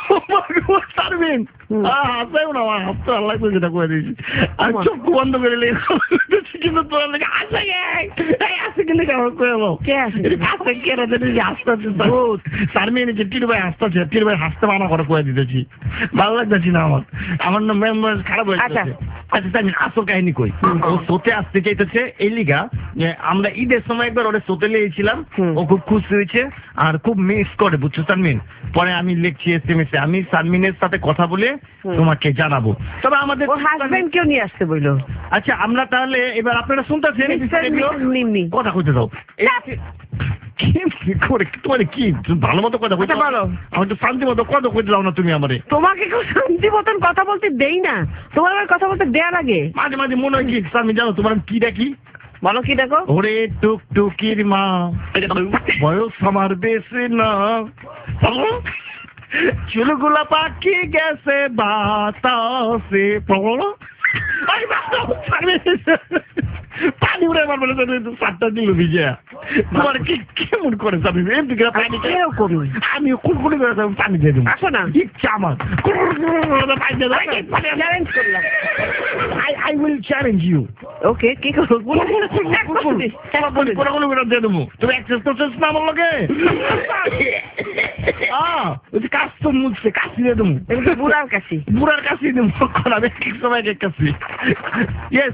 সারমিন হাসেও না, আমার হাসতে আল্লাহ করে যেটা করে দিয়েছি, আর চক্ষু বন্ধ করে লেগেছি। কিন্তু তোর লেগে আসে আসে কিন্তু আমার করে বল কে আসে? আসে কে রাতে হাসতে সারমিন যে টির ভাই হাসতেছে, টির ভাই হাসতে মানা করে করে দিতেছি। ভালো লাগতেছি না আমার, আমার না মেম্বার খারাপ হয়ে যাচ্ছে। আচ্ছা সারমিন আসল কাহিনী কই। ও শোতে আসতে চাইতেছে এই লিগা যে আমরা ঈদের সময় একবার ওরা শোতে লেগেছিলাম, ও খুব খুশি হয়েছে আর খুব মিস করে, বুঝছো সারমিন? পরে আমি লিখছি এস এম এস এ, আমি সারমিনের সাথে কথা বলে তোমাকে জানাবো। তবে আমাদের ওর হাজবেন্ড কেউ নিয়ে আসতে বললো। আচ্ছা আমরা তাহলে এবার আপনারা শুনতেছেন নিম্নি কথা কইতে দাও। তোমার কি ভালো মতো কথা কইতে বলো, আমার তো শান্তি মতো কথা কইতে দাও না তুমি আমারে। তোমাকে কেউ শান্তি মতন কথা বলতে দেই না, তোমার আমার কথা বলতে দেয়া লাগে। মাঝে মাঝে মনে হয় কি আমি জানো তোমার কি দেখি? বলো কি দেখো? ওরে টুকটুকির মা বয়স আমার বেশি না, চুলগুলা পাখি গেছে বাতাসে। পানি উড়ে আমার বলে সাতটা দিল ভিজে। তোমার কি কেমন করে যাবি পানি? আমি কুড়কুড়ি করে পানি দিয়ে দেবো। আসো না ইচ্ছা আমার। I will challenge you. ওকে কি করবো? দিয়ে দেবো। তুমি অ্যাক্সেস করছিস না আমার লগে? কাজ তো মুছছে, কাশি দিয়ে দেবো। বুড়ার কাশি, বুড়ার কাশি দেবো। আমি এক সময় এক কাশি। ইয়েস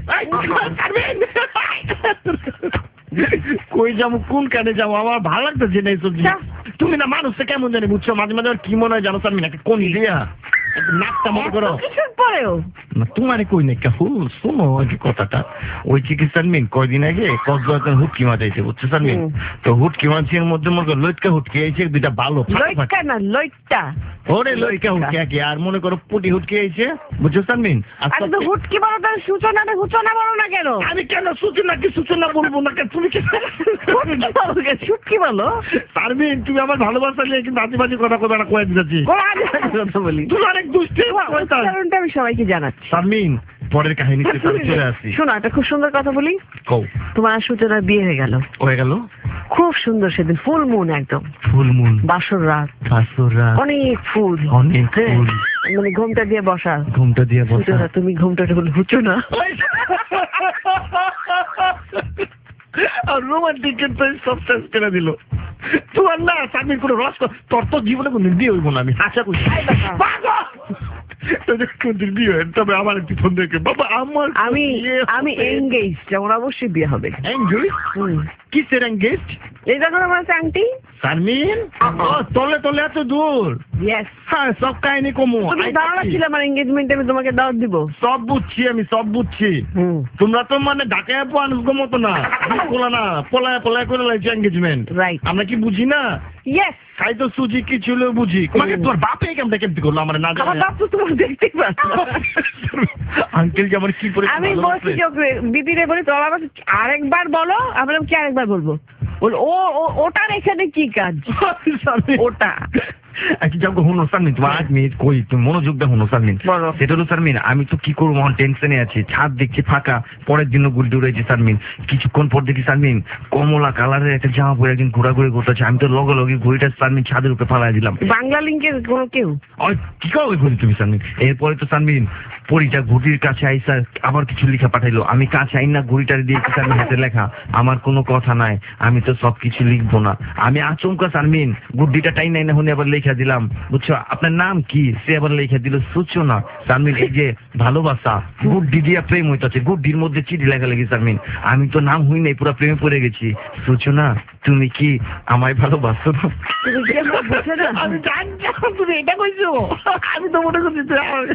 কই যাবো, কোন কানে যাবো? আমার ভালো লাগতেছে না এইসব জিনিস। তুমি না মানুষটা কেমন জানি, বুঝছো? মাঝে মাঝে কি মনে হয় জানো আমি নাকি কোন দিয়া নাকটা মনে করো পরেও তোমারে কই না হু শোনো কি কথাটা। ওই চিকিৎসার মিন কয়দিন আগে কক্সবাজার হুটকি মারাইছে, বুঝছো সারমিন? তো হুটকি মাছের মধ্যে মনে করো লইটকা হুটকি আইছে দুইটা ভালো। লইটকা না লইটটা, ওরে লইটকা হুটকি আগে আর মনে করো পুটি হুটকি আইছে, বুঝছো সারমিন? আরে তো হুটকি বলো তো, সূচনা না সূচনা বলো না কেন? আমি কেন সূচনা কি সূচনা বলবো না? তুমি কি হুটকি বলো? সারমিন তুমি আমার ভালোবাসা নিয়ে কিন্তু আজেবাজে কথা কথা কয়ে দিতেছি। কথা বলি তুমি অনেক দুষ্টে কারণটা আমি সবাইকে জানাচ্ছি। সারমিন পরের কাহিনীতে তাহলে চলে আসি। শোনো, একটা খুব সুন্দর কথা বলি। কও। তোমার আর সূচনার বিয়ে হয়ে গেল। হয়ে গেল। খুব সুন্দর সেদিন, ফুল মুন, একদম ফুল মুন, বাসর রাত, বাসর রাত, অনেক ফুল, অনেক ফুল, মানে ঘুমটা দিয়ে বসা, ঘুমটা দিয়ে বসা। সূচনা, তুমি ঘুমটা বলে হুচো না। আর রোমান্টিক সব শেষ করে দিল। তোমার না স্বামীর কোনো রস, তোর তো জীবনে কোনো বিয়ে হইব না, আমি আশা করি। তবে আমার একটু ফোন দেখে বাবা, আমার আমি আমি এনগেজ, যেমন অবশ্যই বিয়ে হবে। এনগেজ? কিসের এনগেজ? এই দেখো আমার আংটি। শারমিন, তলে তলে এত দূর? ইয়েস। হ্যাঁ, সব কাহিনী কমো। তুমি ধারণা ছিল আমার এনগেজমেন্টে আমি তোমাকে দাওয়াত দিব? সব বুঝছি, আমি সব বুঝছি। তোমরা তো মানে ঢাকায় মানুষ মতো না, পোলা না, পলায় পলায় করে লাগছে এনগেজমেন্ট। রাইট। আমরা কি বুঝি না? ইয়েস। খাই তো সুজি কি ছিল বুঝি। তোমাকে তোর বাপে কেমন কেমন করলো আমার না? আমার বাপ তো তোমার দেখতেই পাচ্ছ। আঙ্কেল যে আমার কি করে, আমি বলছি বিপি রে বলি, তোমার বাবা আরেকবার বলো। আমরা কি আরেকবার বলবো? ও ওটার এখানে কি কাজ? ওটা আচ্ছা যাও হুনো শারমিন, তোমার আজ মিনিট কই, তুমি মনোযোগ দাও হুনো শারমিন। সেটা হলো শারমিন, আমি তো কি করবো, আমার টেনশনে আছি। ছাদ দেখছি ফাঁকা, পরের দিনও গুলি উড়েছি শারমিন। কিছুক্ষণ পর দেখি শারমিন কমলা কালারের একটা জামা পরে একদিন ঘোরাঘুরি করতেছে। আমি তো লগে লগে ঘড়িটা শারমিন ছাদের উপরে ফালাই দিলাম। বাংলা লিঙ্কের কোনো কেউ কি করো ওই ঘড়ি তুমি শারমিন? এরপরে তো শারমিন পরিটা ঘড়ির কাছে আইসা আবার কিছু লেখা পাঠাইলো। আমি কাছে আইন না ঘড়িটা দিয়েছি শারমিন, হাতে লেখা। আমার কোনো কথা নাই, আমি তো সবকিছু লিখবো না। আমি আচমকা শারমিন গুড্ডিটা টাই নাই না হলে আবার লেখা দিলাম, বুঝছো? আপনার নাম কি? সে আবার লেখা দিল সূচনা। শারমিন, এই যে ভালোবাসা, গুড্ডি দিয়া প্রেম হইতাছে, গুড্ডির মধ্যে চিঠি লেখা লেগে শারমিন। আমি তো নাম হই নাই, পুরো প্রেমে পড়ে গেছি। সূচনা, তুমি কি আমায় ভালোবাসো না? আমি জানতাম তুমি এটা কইছো, আমি তো মনে করছি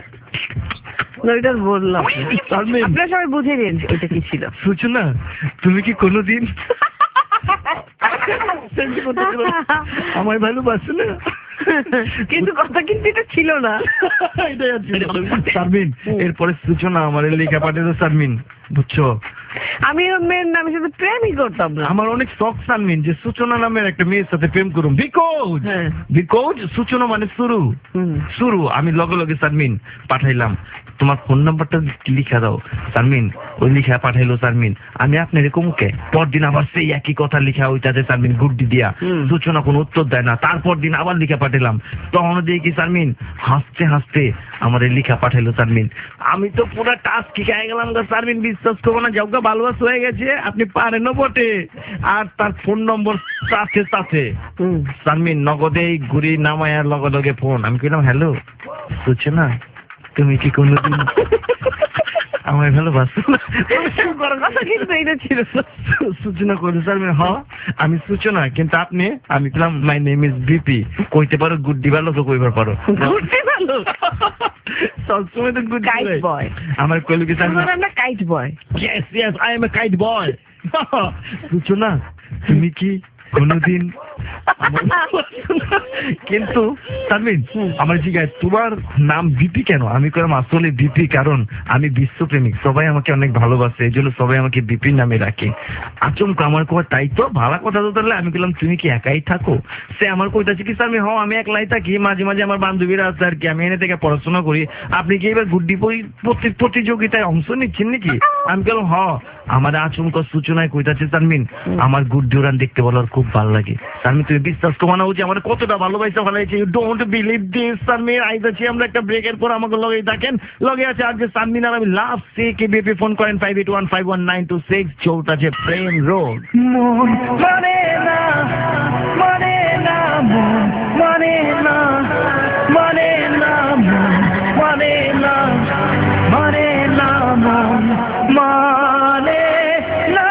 বললাম। আপনারা সবাই বুঝে নিন এটা কি ছিল। সূচনা, তুমি কি কোনোদিন আমায় ভালোবাসো না? কিন্তু কথা কিন্তু এটা ছিল না। শারমিন, এরপরে সূচনা আমার লেখা পাঠালো শারমিন, বুঝছো? আমি মেয়ের নামের সাথে প্রেমই করতাম না। আমার অনেক শখ শারমিন যে সূচনা নামের একটা মেয়ের সাথে প্রেম করুম। বিকজ বিকজ সূচনা মানে শুরু, শুরু। আমি লগে লগে শারমিন পাঠাইলাম, তোমার ফোন নাম্বারটা লিখা দাও। শারমিন ওই লিখা পাঠাইলো শারমিন। আমি আপনার এরকম কে পরদিন আবার সেই একই কথা লিখা ওইটাতে শারমিন গুড্ডি দিয়া। সূচনা কোনো উত্তর দেয় না। তারপর দিন আবার লিখা পাঠাইলাম, তখন দিয়ে কি শারমিন হাসতে হাসতে আমার এই লিখা পাঠাইলো শারমিন। আমি তো পুরো টাস্ক শিখাই গেলাম গো শারমিন, বিশ্বাস করবো না। যাও ভালোবাসা হয়ে গেছে, আপনি পারেনও বটে। আর তার ফোন নম্বর সাথে সাথে শারমিন নগদে ঘুরি নামায়ার লগে লগে ফোন। আমি কইলাম, হ্যালো সূচনা, তুমি কি কোনোদিন আমায় ভালোবাসো? সূচনা করলো শারমিন, হ আমি সূচনা, কিন্তু আপনি? আমি বললাম, মাই নেম ইজ বিপি। কইতে পারো গুড্ডি ভালো তো কইবার পারো। সবসময় তো গুড বয়। আমার কইলো কি Sharmin, kite boy. Yes yes, I am a kite boy. Suchona, তুমি কি কোনোদিন? কিন্তু শারমিন আমার জিজ্ঞাসা, তোমার নাম বিপি কেন? আমি কইলাম, আসলে বিপি কারণ আমি বিশ্বপ্রেমিক, সবাই আমাকে অনেক ভালোবাসে, এই জন্য সবাই আমাকে বিপি নামে রাখে। আচমকা আমার কয়, তাই তো ভালো কথা তো। তাহলে আমি বললাম, তুমি কি একাই থাকো? সে আমার কইতাছে কি শারমিন, হ্যাঁ আমি একলাই থাকি, মাঝে মাঝে আমার বান্ধবীরা আছে আর কি, আমি এনে থেকে পড়াশোনা করি। আপনি কি এবার গুড্ডি প্রতিযোগিতায় অংশ নিচ্ছেন নাকি? আমি বললাম, হ। আমার আচমকা সূচনায় কইতাছে শারমিন, আমার গুড্ডি উড়ান দেখতে বলার খুব ভালো লাগে। শারমিন তুমি বিশ্বাস করো না, ও যে আমার কতটা ভালোবাসা ভালোবাসে, you don't believe this. Sharmin আইতাছি আমরা একটা ব্রেকের পর, আমাকে লগেই থাকেন, লগে আছে আজকে শারমিন আর আমি। লাভ সে কে বিপি ফোন করেন five eight one five one nine two six. চলতেছে প্রেম রোগ। মন মানে না, মানে না, মন মানে না, মানে না, মন মানে না, মানে না, মন মানে না।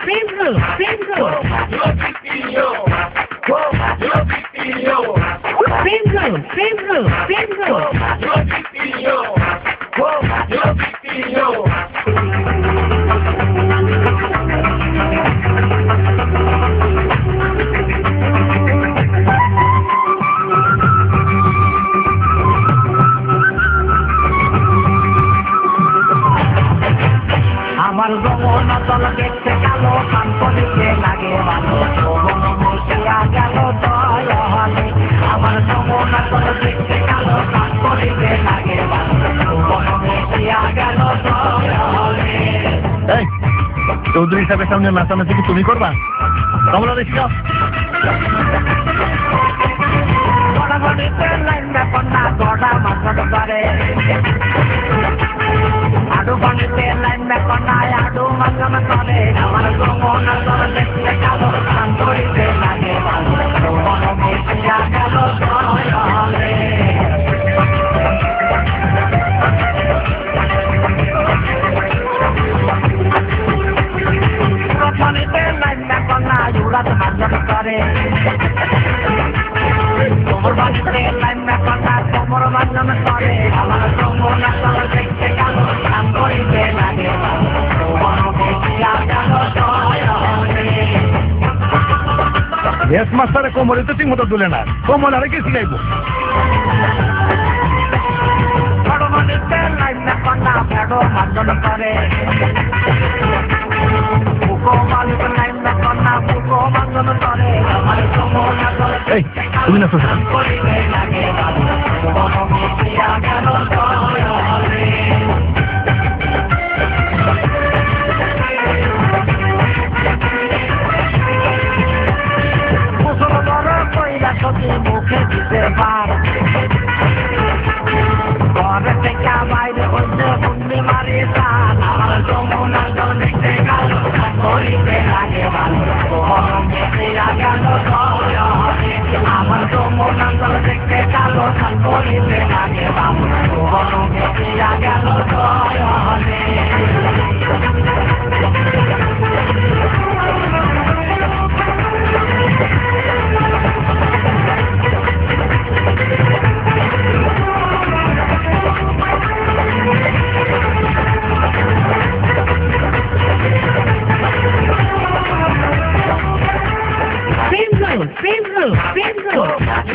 Frame roll, frame roll. Frame roll, frame roll, frame roll. আমার যমুনা জল দেখতে গেল কান্তলিতে লাগে ভালো যমুনা মিশিয়া গেল দয়ালে আমার যমুনা জল দেখতে গেল কান্তলিতে লাগে ভালো যমুনা মিশিয়া গেল দয়ালে। এই চৌধুরী সাহেবের সামনে নাচানাচি কি তুমি করবা? কমলা দেখি গড়াগড়িতে লাইনে কন্যা গড়া মাথা করে আডু পানিতে লাইনে কন্যা আডু মাথা করে আমার যমুনা জল দেখতে গেল কান্তলিতে লাগে ভালো যমুনা মিশিয়া গেল দয়ালে। পানিতে লাইনে কন্যা জুড়াত মাজন করে তোমার বাড়িতে লাইনে কন্যা তোমার মাজন করে আমার যমুনা জল দেখতে গেল কান্তলিতে লাগে ভালো যমুনা মিশিয়া গেল দয়ালে। হেড মাস্টারে কোমরে তো ঠিক মতো তুলে না, কোমর আরে কে শিখাইবো? পানিতে লাইনে কন্যা ফেডো মাজন করে বুকো মালিক লাইনে কন্যা বুকো মাজন করে আমার যমুনা জল এই তুমি না সোজা কান্তলিতে লাগে ভালো যমুনা মিশিয়া গেল দয়ালে। মুখে দিতে পার ঘরে থেকে বাইরে হচ্ছে বুন্দি মারি সান আমার যমুনা জল দেখতে গেল কান্তলিতে লাগে ভালো যমুনা মিশিয়া গেল দয়ালে আমার যমুনা জল দেখতে গেল কান্তলিতে লাগে ভালো যমুনা মিশিয়া গেল দয়ালে। Frame roll, frame roll, frame roll.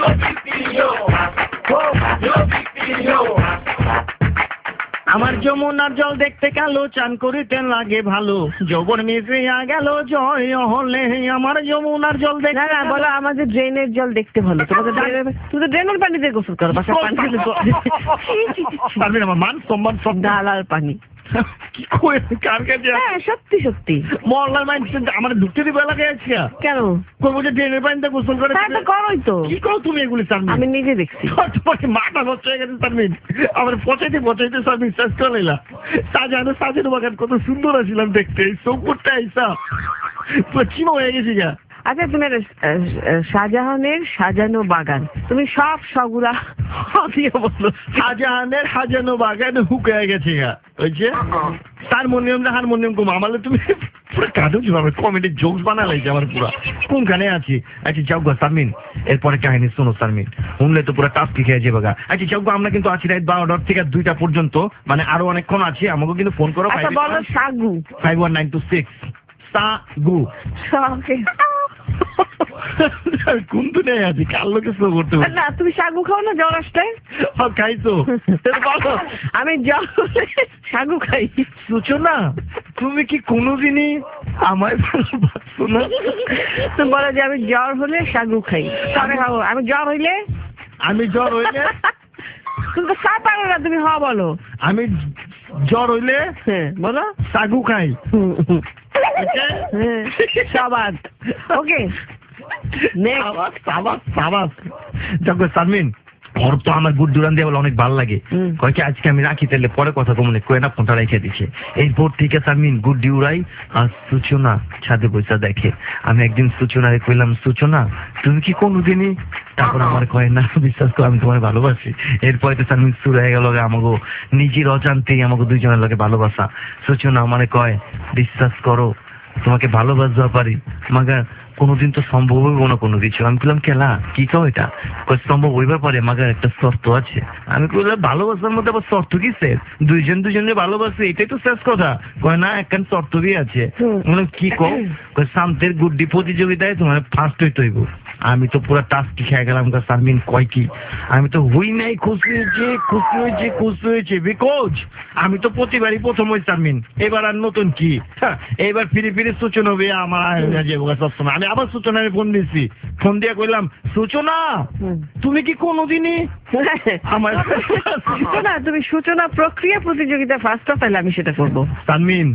আমার যমুনার জল দেখতে গেল চান করিতে লাগে ভালো যৌবন মিশিয়া গেল জয় হলে আমার যমুনার জল না না দেখতে বলো আমাদের ড্রেনের জল দেখতে ভালো তোমাদের ড্রেনের তুমি তো ড্রেনের পানিতে গোসল করো বাসার পানি পারবেন আমার মান সম্মান সব ডালার পানি কি করে কার কাছে হ্যাঁ সত্যি সত্যি মহল্লার মাইন্ড আমার ঢুকতে দিবে এলাকায় আছি কেন করবো যে ড্রেনের পানিতে গোসল করে হ্যাঁ তো করোই তো কি করো তুমি এগুলি সামনে আমি নিজে দেখছি তোমার মাথা নষ্ট হয়ে গেছে সারমিন আমার পচাইতে পচাইতে সারমিন শেষ করে নিলাম সাজানো সাজানো বাগান কত সুন্দর আসছিলাম দেখতে চৌকুরটা আইসা পুরো চিনো হয়ে গেছি গা। আচ্ছা তুমি একটা, আহ, আহ, শাহজাহানের সাজানো বাগান তুমি সব সবগুলা দিয়ে বলো শাহজাহানের সাজানো বাগান হুকে গেছে গা ওই যে হারমোনিয়াম হারমোনিয়াম কম আমাদের তুমি পুরো কাঁদো কিভাবে কমেডি জোকস বানালাইছে আমার পুরো কোনখানে আছি আচ্ছা যাও গো সারমিন এরপরে কাহিনী শোনো সারমিন শুনলে তো পুরো টাস্কি খেয়ে যাবে গা। আচ্ছা যাও গো আমরা কিন্তু আছি রাত বারোটার থেকে দুইটা পর্যন্ত মানে আরো অনেকক্ষণ আছে আমাকে কিন্তু ফোন করো আচ্ছা বলো সাগু five one nine two six সাগু সকে কোন দুনিয়ায় আছি কার লোকে শো করতে না তুমি সাগু খাও না জ্বর আসলে খাইছো বলো আমি জ্বর হলে সাগু খাই সূচনা তুমি কি কোনোদিনই আমায় ভালোবাসো না? তুমি বলো যে আমি জ্বর হলে সাগু খাই তবে খাবো আমি জ্বর হইলে আমি জ্বর হইলে তুমি তো সা পারো না তুমি হ বলো আমি জ্বর হইলে হ্যাঁ বলো সাগু খাই সবাদ ওকে সারমিন ওর তো আমার গুড দুরান দিয়ে অনেক ভালো লাগে কয় কি আজকে আমি রাখি তাহলে পরে কথা কমনে কয়ে না ফোনটা রেখে দিচ্ছে এই বোর্ড থেকে সারমিন গুড ডিউরাই আর সূচনা ছাদে বসে দেখে আমি একদিন সূচনারে কইলাম সূচনা তুমি কি কোনোদিনই তারপর আমার কয় না বিশ্বাস করো আমি তোমায় ভালোবাসি এরপরে তো সারমিন শুরু হয়ে গেল আমাকে নিজের অজান্তেই আমাকে দুইজনের লোকে ভালোবাসা সূচনা আমারে কয় বিশ্বাস করো তোমাকে ভালোবাসবা পারি মাগা কোনোদিন তো সম্ভব হইব না কোনো কিছু। আমি বললাম খেলা কি কও এটা? কই সম্ভব হইবার পারে মাগার একটা শর্ত আছে। আমি কইলাম ভালোবাসার মধ্যে আবার শর্ত কি স্যার? দুইজন দুজনে ভালোবাসে এটাই তো শেষ কথা। কয় না একখান শর্ত কি আছে। বললাম কি কও? কই সামনের গুড্ডি প্রতিযোগিতায় তোমার ফার্স্ট হইতে হইব। আমি তো পুরো টাস্কি খেয়ে গেলাম। সারমিন কয় কি? আমি তো হই নাই, খুশি হয়েছে খুশি হয়েছে খুশি হয়েছে বিকজ আমি তো প্রতিবারই প্রথম হই সারমিন। এবার আর নতুন কি, এবার ফিরে ফিরে সূচনা হবে আমার সবসময়। আমি আবার সূচনায় ফোন দিচ্ছি, ফোন দিয়ে কইলাম সূচনা তুমি কি কোনোদিনই আমার সূচনা তুমি সূচনা প্রক্রিয়া প্রতিযোগিতা ফার্স্ট অফ আমি সেটা করবো। সারমিন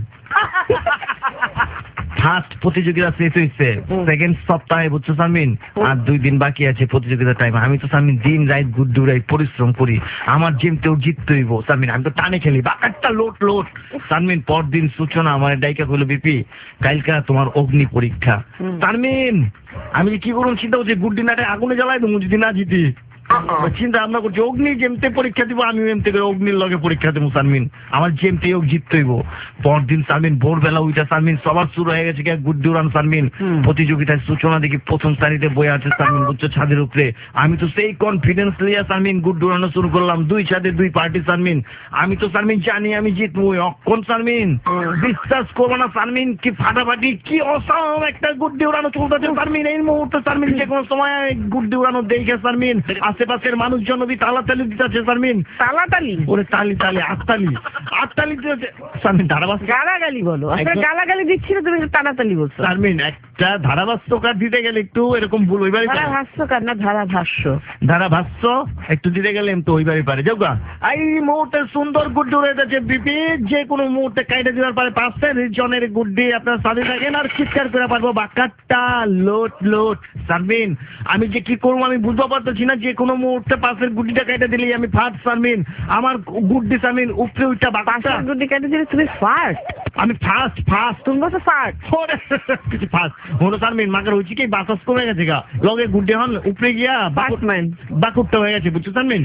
ফার্স্ট প্রতিযোগিতা শেষ হয়েছে, সেকেন্ড সপ্তাহে বুঝছো সারমিন, আর দুই দিন বাকি আছে প্রতিযোগিতার টাইম। আমি তো সারমিন দিন রাত গুড্ডু রাত পরিশ্রম করি, আমার জিমতেও জিততে হইব সারমিন। আমি তো টানে খেলি বাকারটা লোট লোট সারমিন। পরদিন সূচনা আমার ডাইকা কইলো বিপি কালকা তোমার অগ্নি পরীক্ষা। সারমিন আমি কি করুন চিন্তা করছি গুড্ডি নাটে আগুনে জ্বালাই দেবো যদি না জিতি। চিন্তা ভাবনা করছি অগ্নি যেমতে পরীক্ষা দিব, আমি এমতে করে অগ্নির লগে পরীক্ষা দেবো সারমিন। আমার যেমতে হোক জিততে হইব। পরদিন সারমিন ভোরবেলা উইটা সারমিন সবার শুরু হয়ে গেছে গুড্ডি উড়ান সারমিন প্রতিযোগিতায়। সূচনা দেখি প্রথম সারিতে বয়ে আছে সারমিন বুঝছো ছাদের উপরে। আমি তো সেই কনফিডেন্স লিয়া সারমিন গুড্ডি উড়ানো শুরু করলাম। দুই ছাদে দুই পার্টি সারমিন। আমি তো সারমিন জানি আমি জিতবো। অক্ষণ সারমিন বিশ্বাস করবো না সারমিন কি ফাটাফাটি কি অসাম একটা গুড্ডি উড়ানো চলতেছে সারমিন। এই মুহূর্তে সারমিন যে কোনো সময় গুড্ডি উড়ানো দেখে সারমিন আশেপাশের মানুষজন তালাতালি দিতেছে সারমিন। তালাতালি ওরে তালি তালি আটতালি আটতালি দিতেছে সারমিন। ধারাবাস গালাগালি বলো, গালাগালি দিচ্ছি না তুমি তালাতালি বলছো সারমিন। একটা ধারাভাষ্যকার দিতে গেলে একটু এরকম ভুল হইবারই পারে। ধারাভাষ্যকার না ধারাভাষ্য, ধারাভাষ্য একটু দিতে গেলে তো হইবারই পারে। যাও গা এই মুহূর্তে সুন্দর গুড্ডি উড়ে যাচ্ছে বিপি, যে কোনো মুহূর্তে কাইটে দিবার পারে পাঁচটা জনের গুড্ডি আপনার সাথে থাকেন আর চিৎকার করে পারবো বাকারটা লোট লোট সারমিন। আমি যে কি করবো আমি বুঝতে পারতেছি না। যে কোনো মুহূর্তে পাশের গুড্ডিটা কেটে দিলেই আমি ফার্স্ট সারমিন। আমার গুড্ডি সারমিন উপরে উঠটা বাকারটা গুড্ডি কেটে দিলে তুমি ফার্স্ট। আমি ফার্স্ট ফার্স্ট তুমি বলছো ফার্স্ট কিছু ফার্স্ট হলো সারমিন। মাকার হয়েছে কি বাতাস কমে গেছে গা লগে গুড্ডি হন উপরে গিয়া বাকুটম্যান বাকুরটা হয়ে গেছে বুঝছো সারমিন।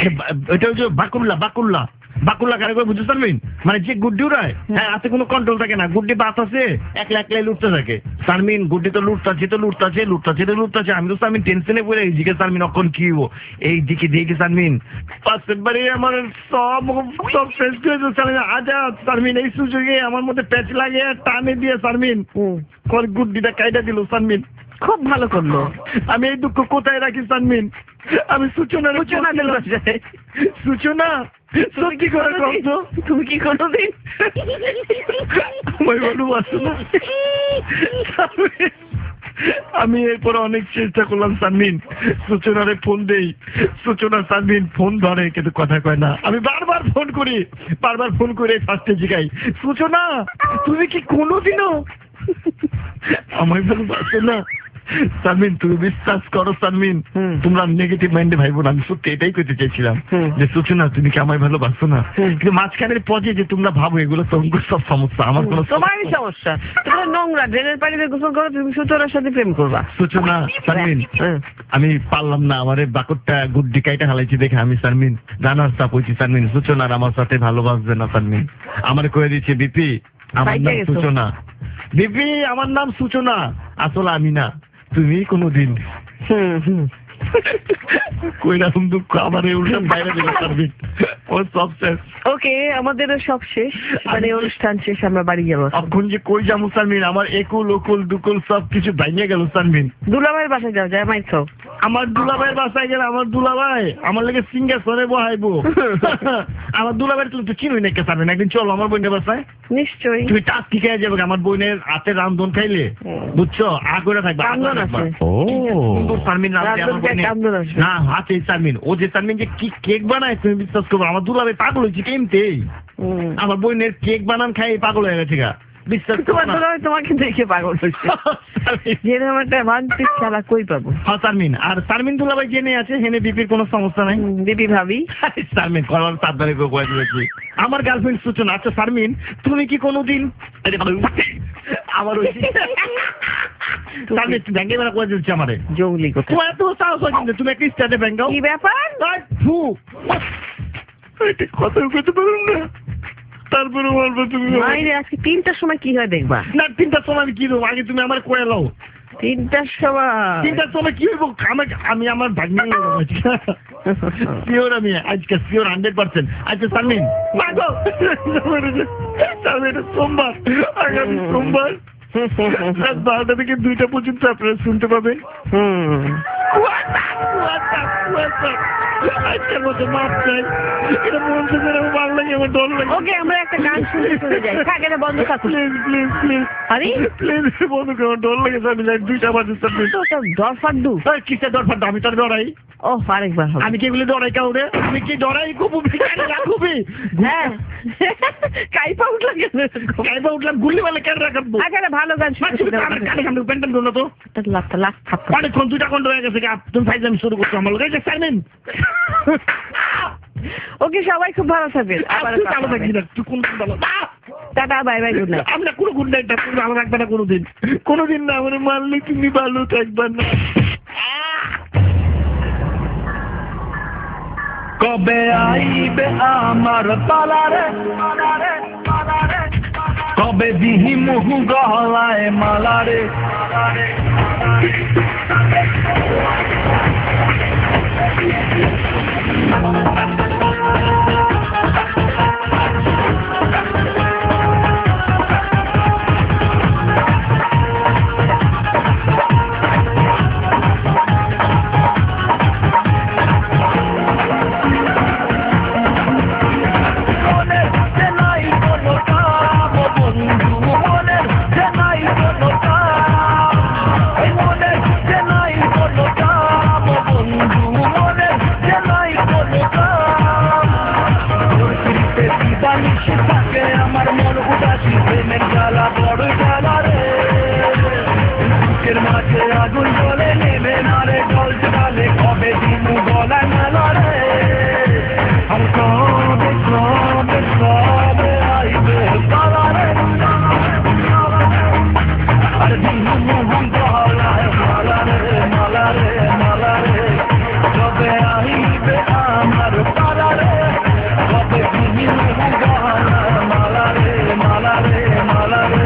এটা হচ্ছে বাকুল্লা বাকুল্লা বাকুল্লা কারে করে বুঝছো সারমিন। মানে যে গুড্ডি উড়ায় হ্যাঁ হাতে কোনো কন্ট্রোল থাকে না। গুড্ডি বাতাসে একলা একলাই লুটতে থাকে সারমিন। গুড্ডি তো লুটতাছে তো লুটতাছে লুটতাছে তো লুটতাছে। আমি তো সারমিন টেনশনে পড়ে এইদিকে সারমিন অখন কি হবো এই দিকে দেখে সারমিন পাশের বাড়ি আমার সব সব শেষ করে সারমিন। আজাদ সারমিন এই সুযোগে আমার মধ্যে প্যাচ লাগে টানে দিয়ে সারমিন গুড্ডিটা কাইটা দিল সারমিন। খুব ভালো করলো। আমি এই দুঃখ কোথায় রাখি সারমিন? আমি সূচনা সূচনা দিল সূচনা সত্যি করে করছো তুমি কি কোনোদিন আমায় ভালোবাসো না? আমি এরপরে অনেক চেষ্টা করলাম সারমিন সূচনারে ফোন দেই। সূচনা সারমিন ফোন ধরে কিন্তু কথা কয় না। আমি বারবার ফোন করি বারবার ফোন করে ফার্স্টে জিগাই সূচনা তুমি কি কোনোদিনও আমায় ভালোবাসো না? সারমিন তুমি বিশ্বাস করো সারমিন, তোমরা নেগেটিভ মাইন্ডে ভাইবো না। আমি সত্যি এটাই করতে চাইছিলাম যে সূচনা তুমি কি আমায় ভালোবাসো না? কিন্তু মাঝখানের পথে যে তোমরা ভাবো এগুলো তোমার সব সমস্যা, আমার কোনো তোমারই সমস্যা। তোমরা নোংরা ড্রেনের পানিতে গোসল করো, তুমি সূচনার সাথে প্রেম করবা। সূচনা সারমিন আমি পারলাম না, আমার বাকরটা গুড্ডি কাইটা হালাইছি দেখে আমি সারমিন রানার সাপ হয়েছি সারমিন। সূচনার আমার সাথে ভালোবাসবে না সারমিন। আমার কয়ে দিচ্ছে বিপি আমার নাম সূচনা। বিপি আমার নাম সূচনা, আসলে আমি না, তুমি কোনোদিন কইরকম দুঃখ আমার উল্টা বাইরে দিল সারমিন। ও সব শেষ। ওকে আমাদেরও সব শেষ, মানে অনুষ্ঠান শেষ, আমরা বাড়ি যাবো। এখন যে কই যাবো সারমিন? আমার একুল ওকুল দুকুল সব কিছু ভাঙিয়ে গেল সারমিন। দুলাভাইয়ের বাসায় যাও, যায় মাইছ। আমার দুলাভাইয়ের বাসায় গেলে আমার দুলাভাই আমার লেগে সিংহাসনে বহাইবো। আমার দুলাভাইয়ের তুমি তো চিনুই নাকি সারমিন? একদিন চলো আমার বোনের বাসায়। নিশ্চয়ই তুমি টাক কি খেয়ে যাবে আমার বোনের হাতে রামধন খাইলে বুঝছো আগরে থাকবে। সারমিন না হাতে সারমিন ও যে সারমিন যে কি কেক বানায় তুমি বিশ্বাস করবো আমার দুলাভাই পাগল হয়েছে কেমতেই। আমার বোনের কেক বানান খাই পাগল হয়ে গেছে গা। বিশ্বাস তোমাকে দেখে পাগল হয়েছে যেরকম একটা মানসিক খেলা কই পাবো। হ্যাঁ সারমিন আর সারমিন দুলাভাই জেনে আছে হেনে বিপির কোনো সমস্যা নাই। বিপি ভাবি সারমিন করার সাবধানে করে দিয়েছি আমার গার্লফ্রেন্ড সূচনা। আচ্ছা সারমিন তুমি কি কোনোদিন আমার ওই সারমিন ব্যাংকে বেলা করে দিচ্ছে আমারে জঙ্গলি কথা তোমার এত সাহস হয় কিন্তু তুমি একটা স্টার্টে ব্যাংক কি ব্যাপার? ফু কথা করতে পারুন না। তারপরে বলবো তুমি মাইরে আজকে তিনটার সময় কি হয় দেখবা। না তিনটার সময় আমি কি দেবো আগে তুমি আমার কয়ে লাও। তিনটার সময় তিনটার সময় কি হইব আমাকে আমি আমার ভাগ্নি শিওর আমি আজকে শিওর হান্ড্রেড পার্সেন্ট। আচ্ছা সালমিন সোমবার আগামী সোমবার রাত বারোটা থেকে দুইটা পর্যন্ত আপনারা শুনতে পাবেন। আজকের মতো মাপ চাই, এটা মন থেকে আমার ভালো লাগে, আমার ডর লাগে। ওকে আমরা একটা গান শুনে চলে যাই, থাক এটা বন্ধ থাক প্লিজ প্লিজ প্লিজ আরে প্লিজ বন্ধ করে আমার ডর লাগে সামনে দুইটা বাজে সামনে ডর ফাড্ডু কিসের ডর ফাড্ডু? আমি তার ডরাই? ও আরেকবার হবে। আমি কি এগুলো ডরাই কাউরে? আমি কি ডরাই কবু রাখবি? হ্যাঁ কাইপা উঠলাম কাইপা উঠলাম গুলি মারলে কেন রাখবো? আচ্ছা ভালো গান শুনে কানে কানে প্যান্টেন করলো তো লাখ লাখ থাপ্পড় অনেকক্ষণ দুইটা ঘন্টা হয়ে গেছে তুমি ফাইজলামি শুরু করছো আমার লোক। সারমিন ওকে সবাই খুব ভালো থাকবেন, আবার ভালো থাকি না তুই কোন ভালো tata bye bye good night. আমরা কোনো গুড নাইট তুমি ভালো থাকবে না কোনোদিন, কোনোদিন না আমার মানলে তুমি ভালো থাকবে না। কবে আইবে আমার পালারে কবে দিহি মুহু গলায় মালারে আমার মন উদাসী প্রেমের জ্বালা বড় জ্বালা রে বুকের মাঝে আগুন জ্বলে নেবে না রে জল জ্বালে কবে দিনু গলা মেলা রে আর কবে কবে কবে আইবে পালা রে আর দিনু মোহন গলায় মালা রে মালা রে মালা রে কবে আইবে আমার পালা রে কবে দিনু মোহন গলায় মালা রে মালা রে মালা রে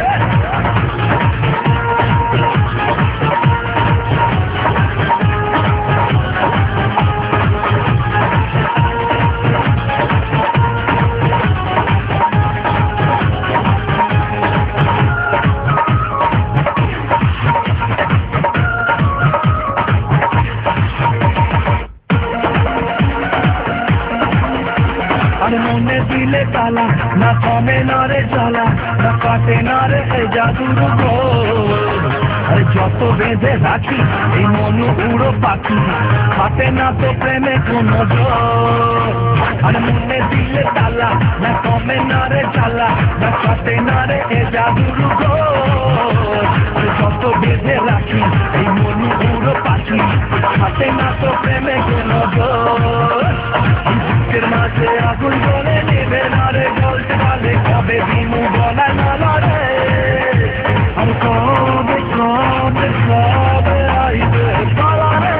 মনে দিলে তালা না কমে না রে জ্বালা না কাটে না রে জাদুর গোল যত বেঁধে রাখি এই মনু উড়ো পাখি কাটে না তো প্রেমে কোনো জোর আর মনে দিলে তালা না কমে না রে জ্বালা না কাটে না রে জাদুর গোল যত বেঁধে রাখি এই মনু উড়ো পাখি কাটে না তো প্রেমে কোনো জোর বুকের মাঝে আগুন জ্বলে নেবে না রে জল জ্বালে কবে দিনু গলা নালা রে আর কবে কবে কবে আইবে পালা রে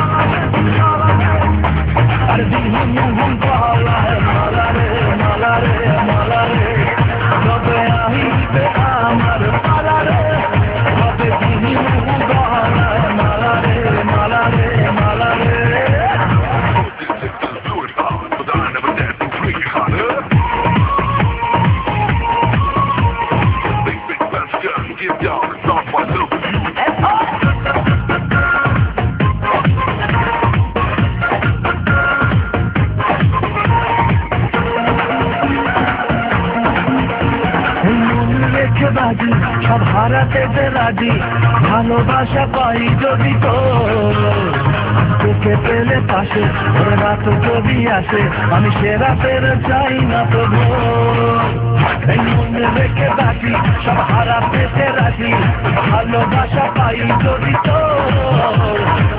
আর দিনু মোহন গলায় মালা রে মালা রে মালা রে কবে আইবে আমার পালা রে কবে দিনু মোহন গলায় মালা রে মালা রে মালা রে বাজি সব হারাতে যে রাজি ভালোবাসা পাই যদি তো তোকে পেলে পাশে ওর রাত যদি আসে আমি সে রাতের চাই না তো এই মনে রেখে বাজি সব হারাতে যে রাজি ভালোবাসা পাই যদি তো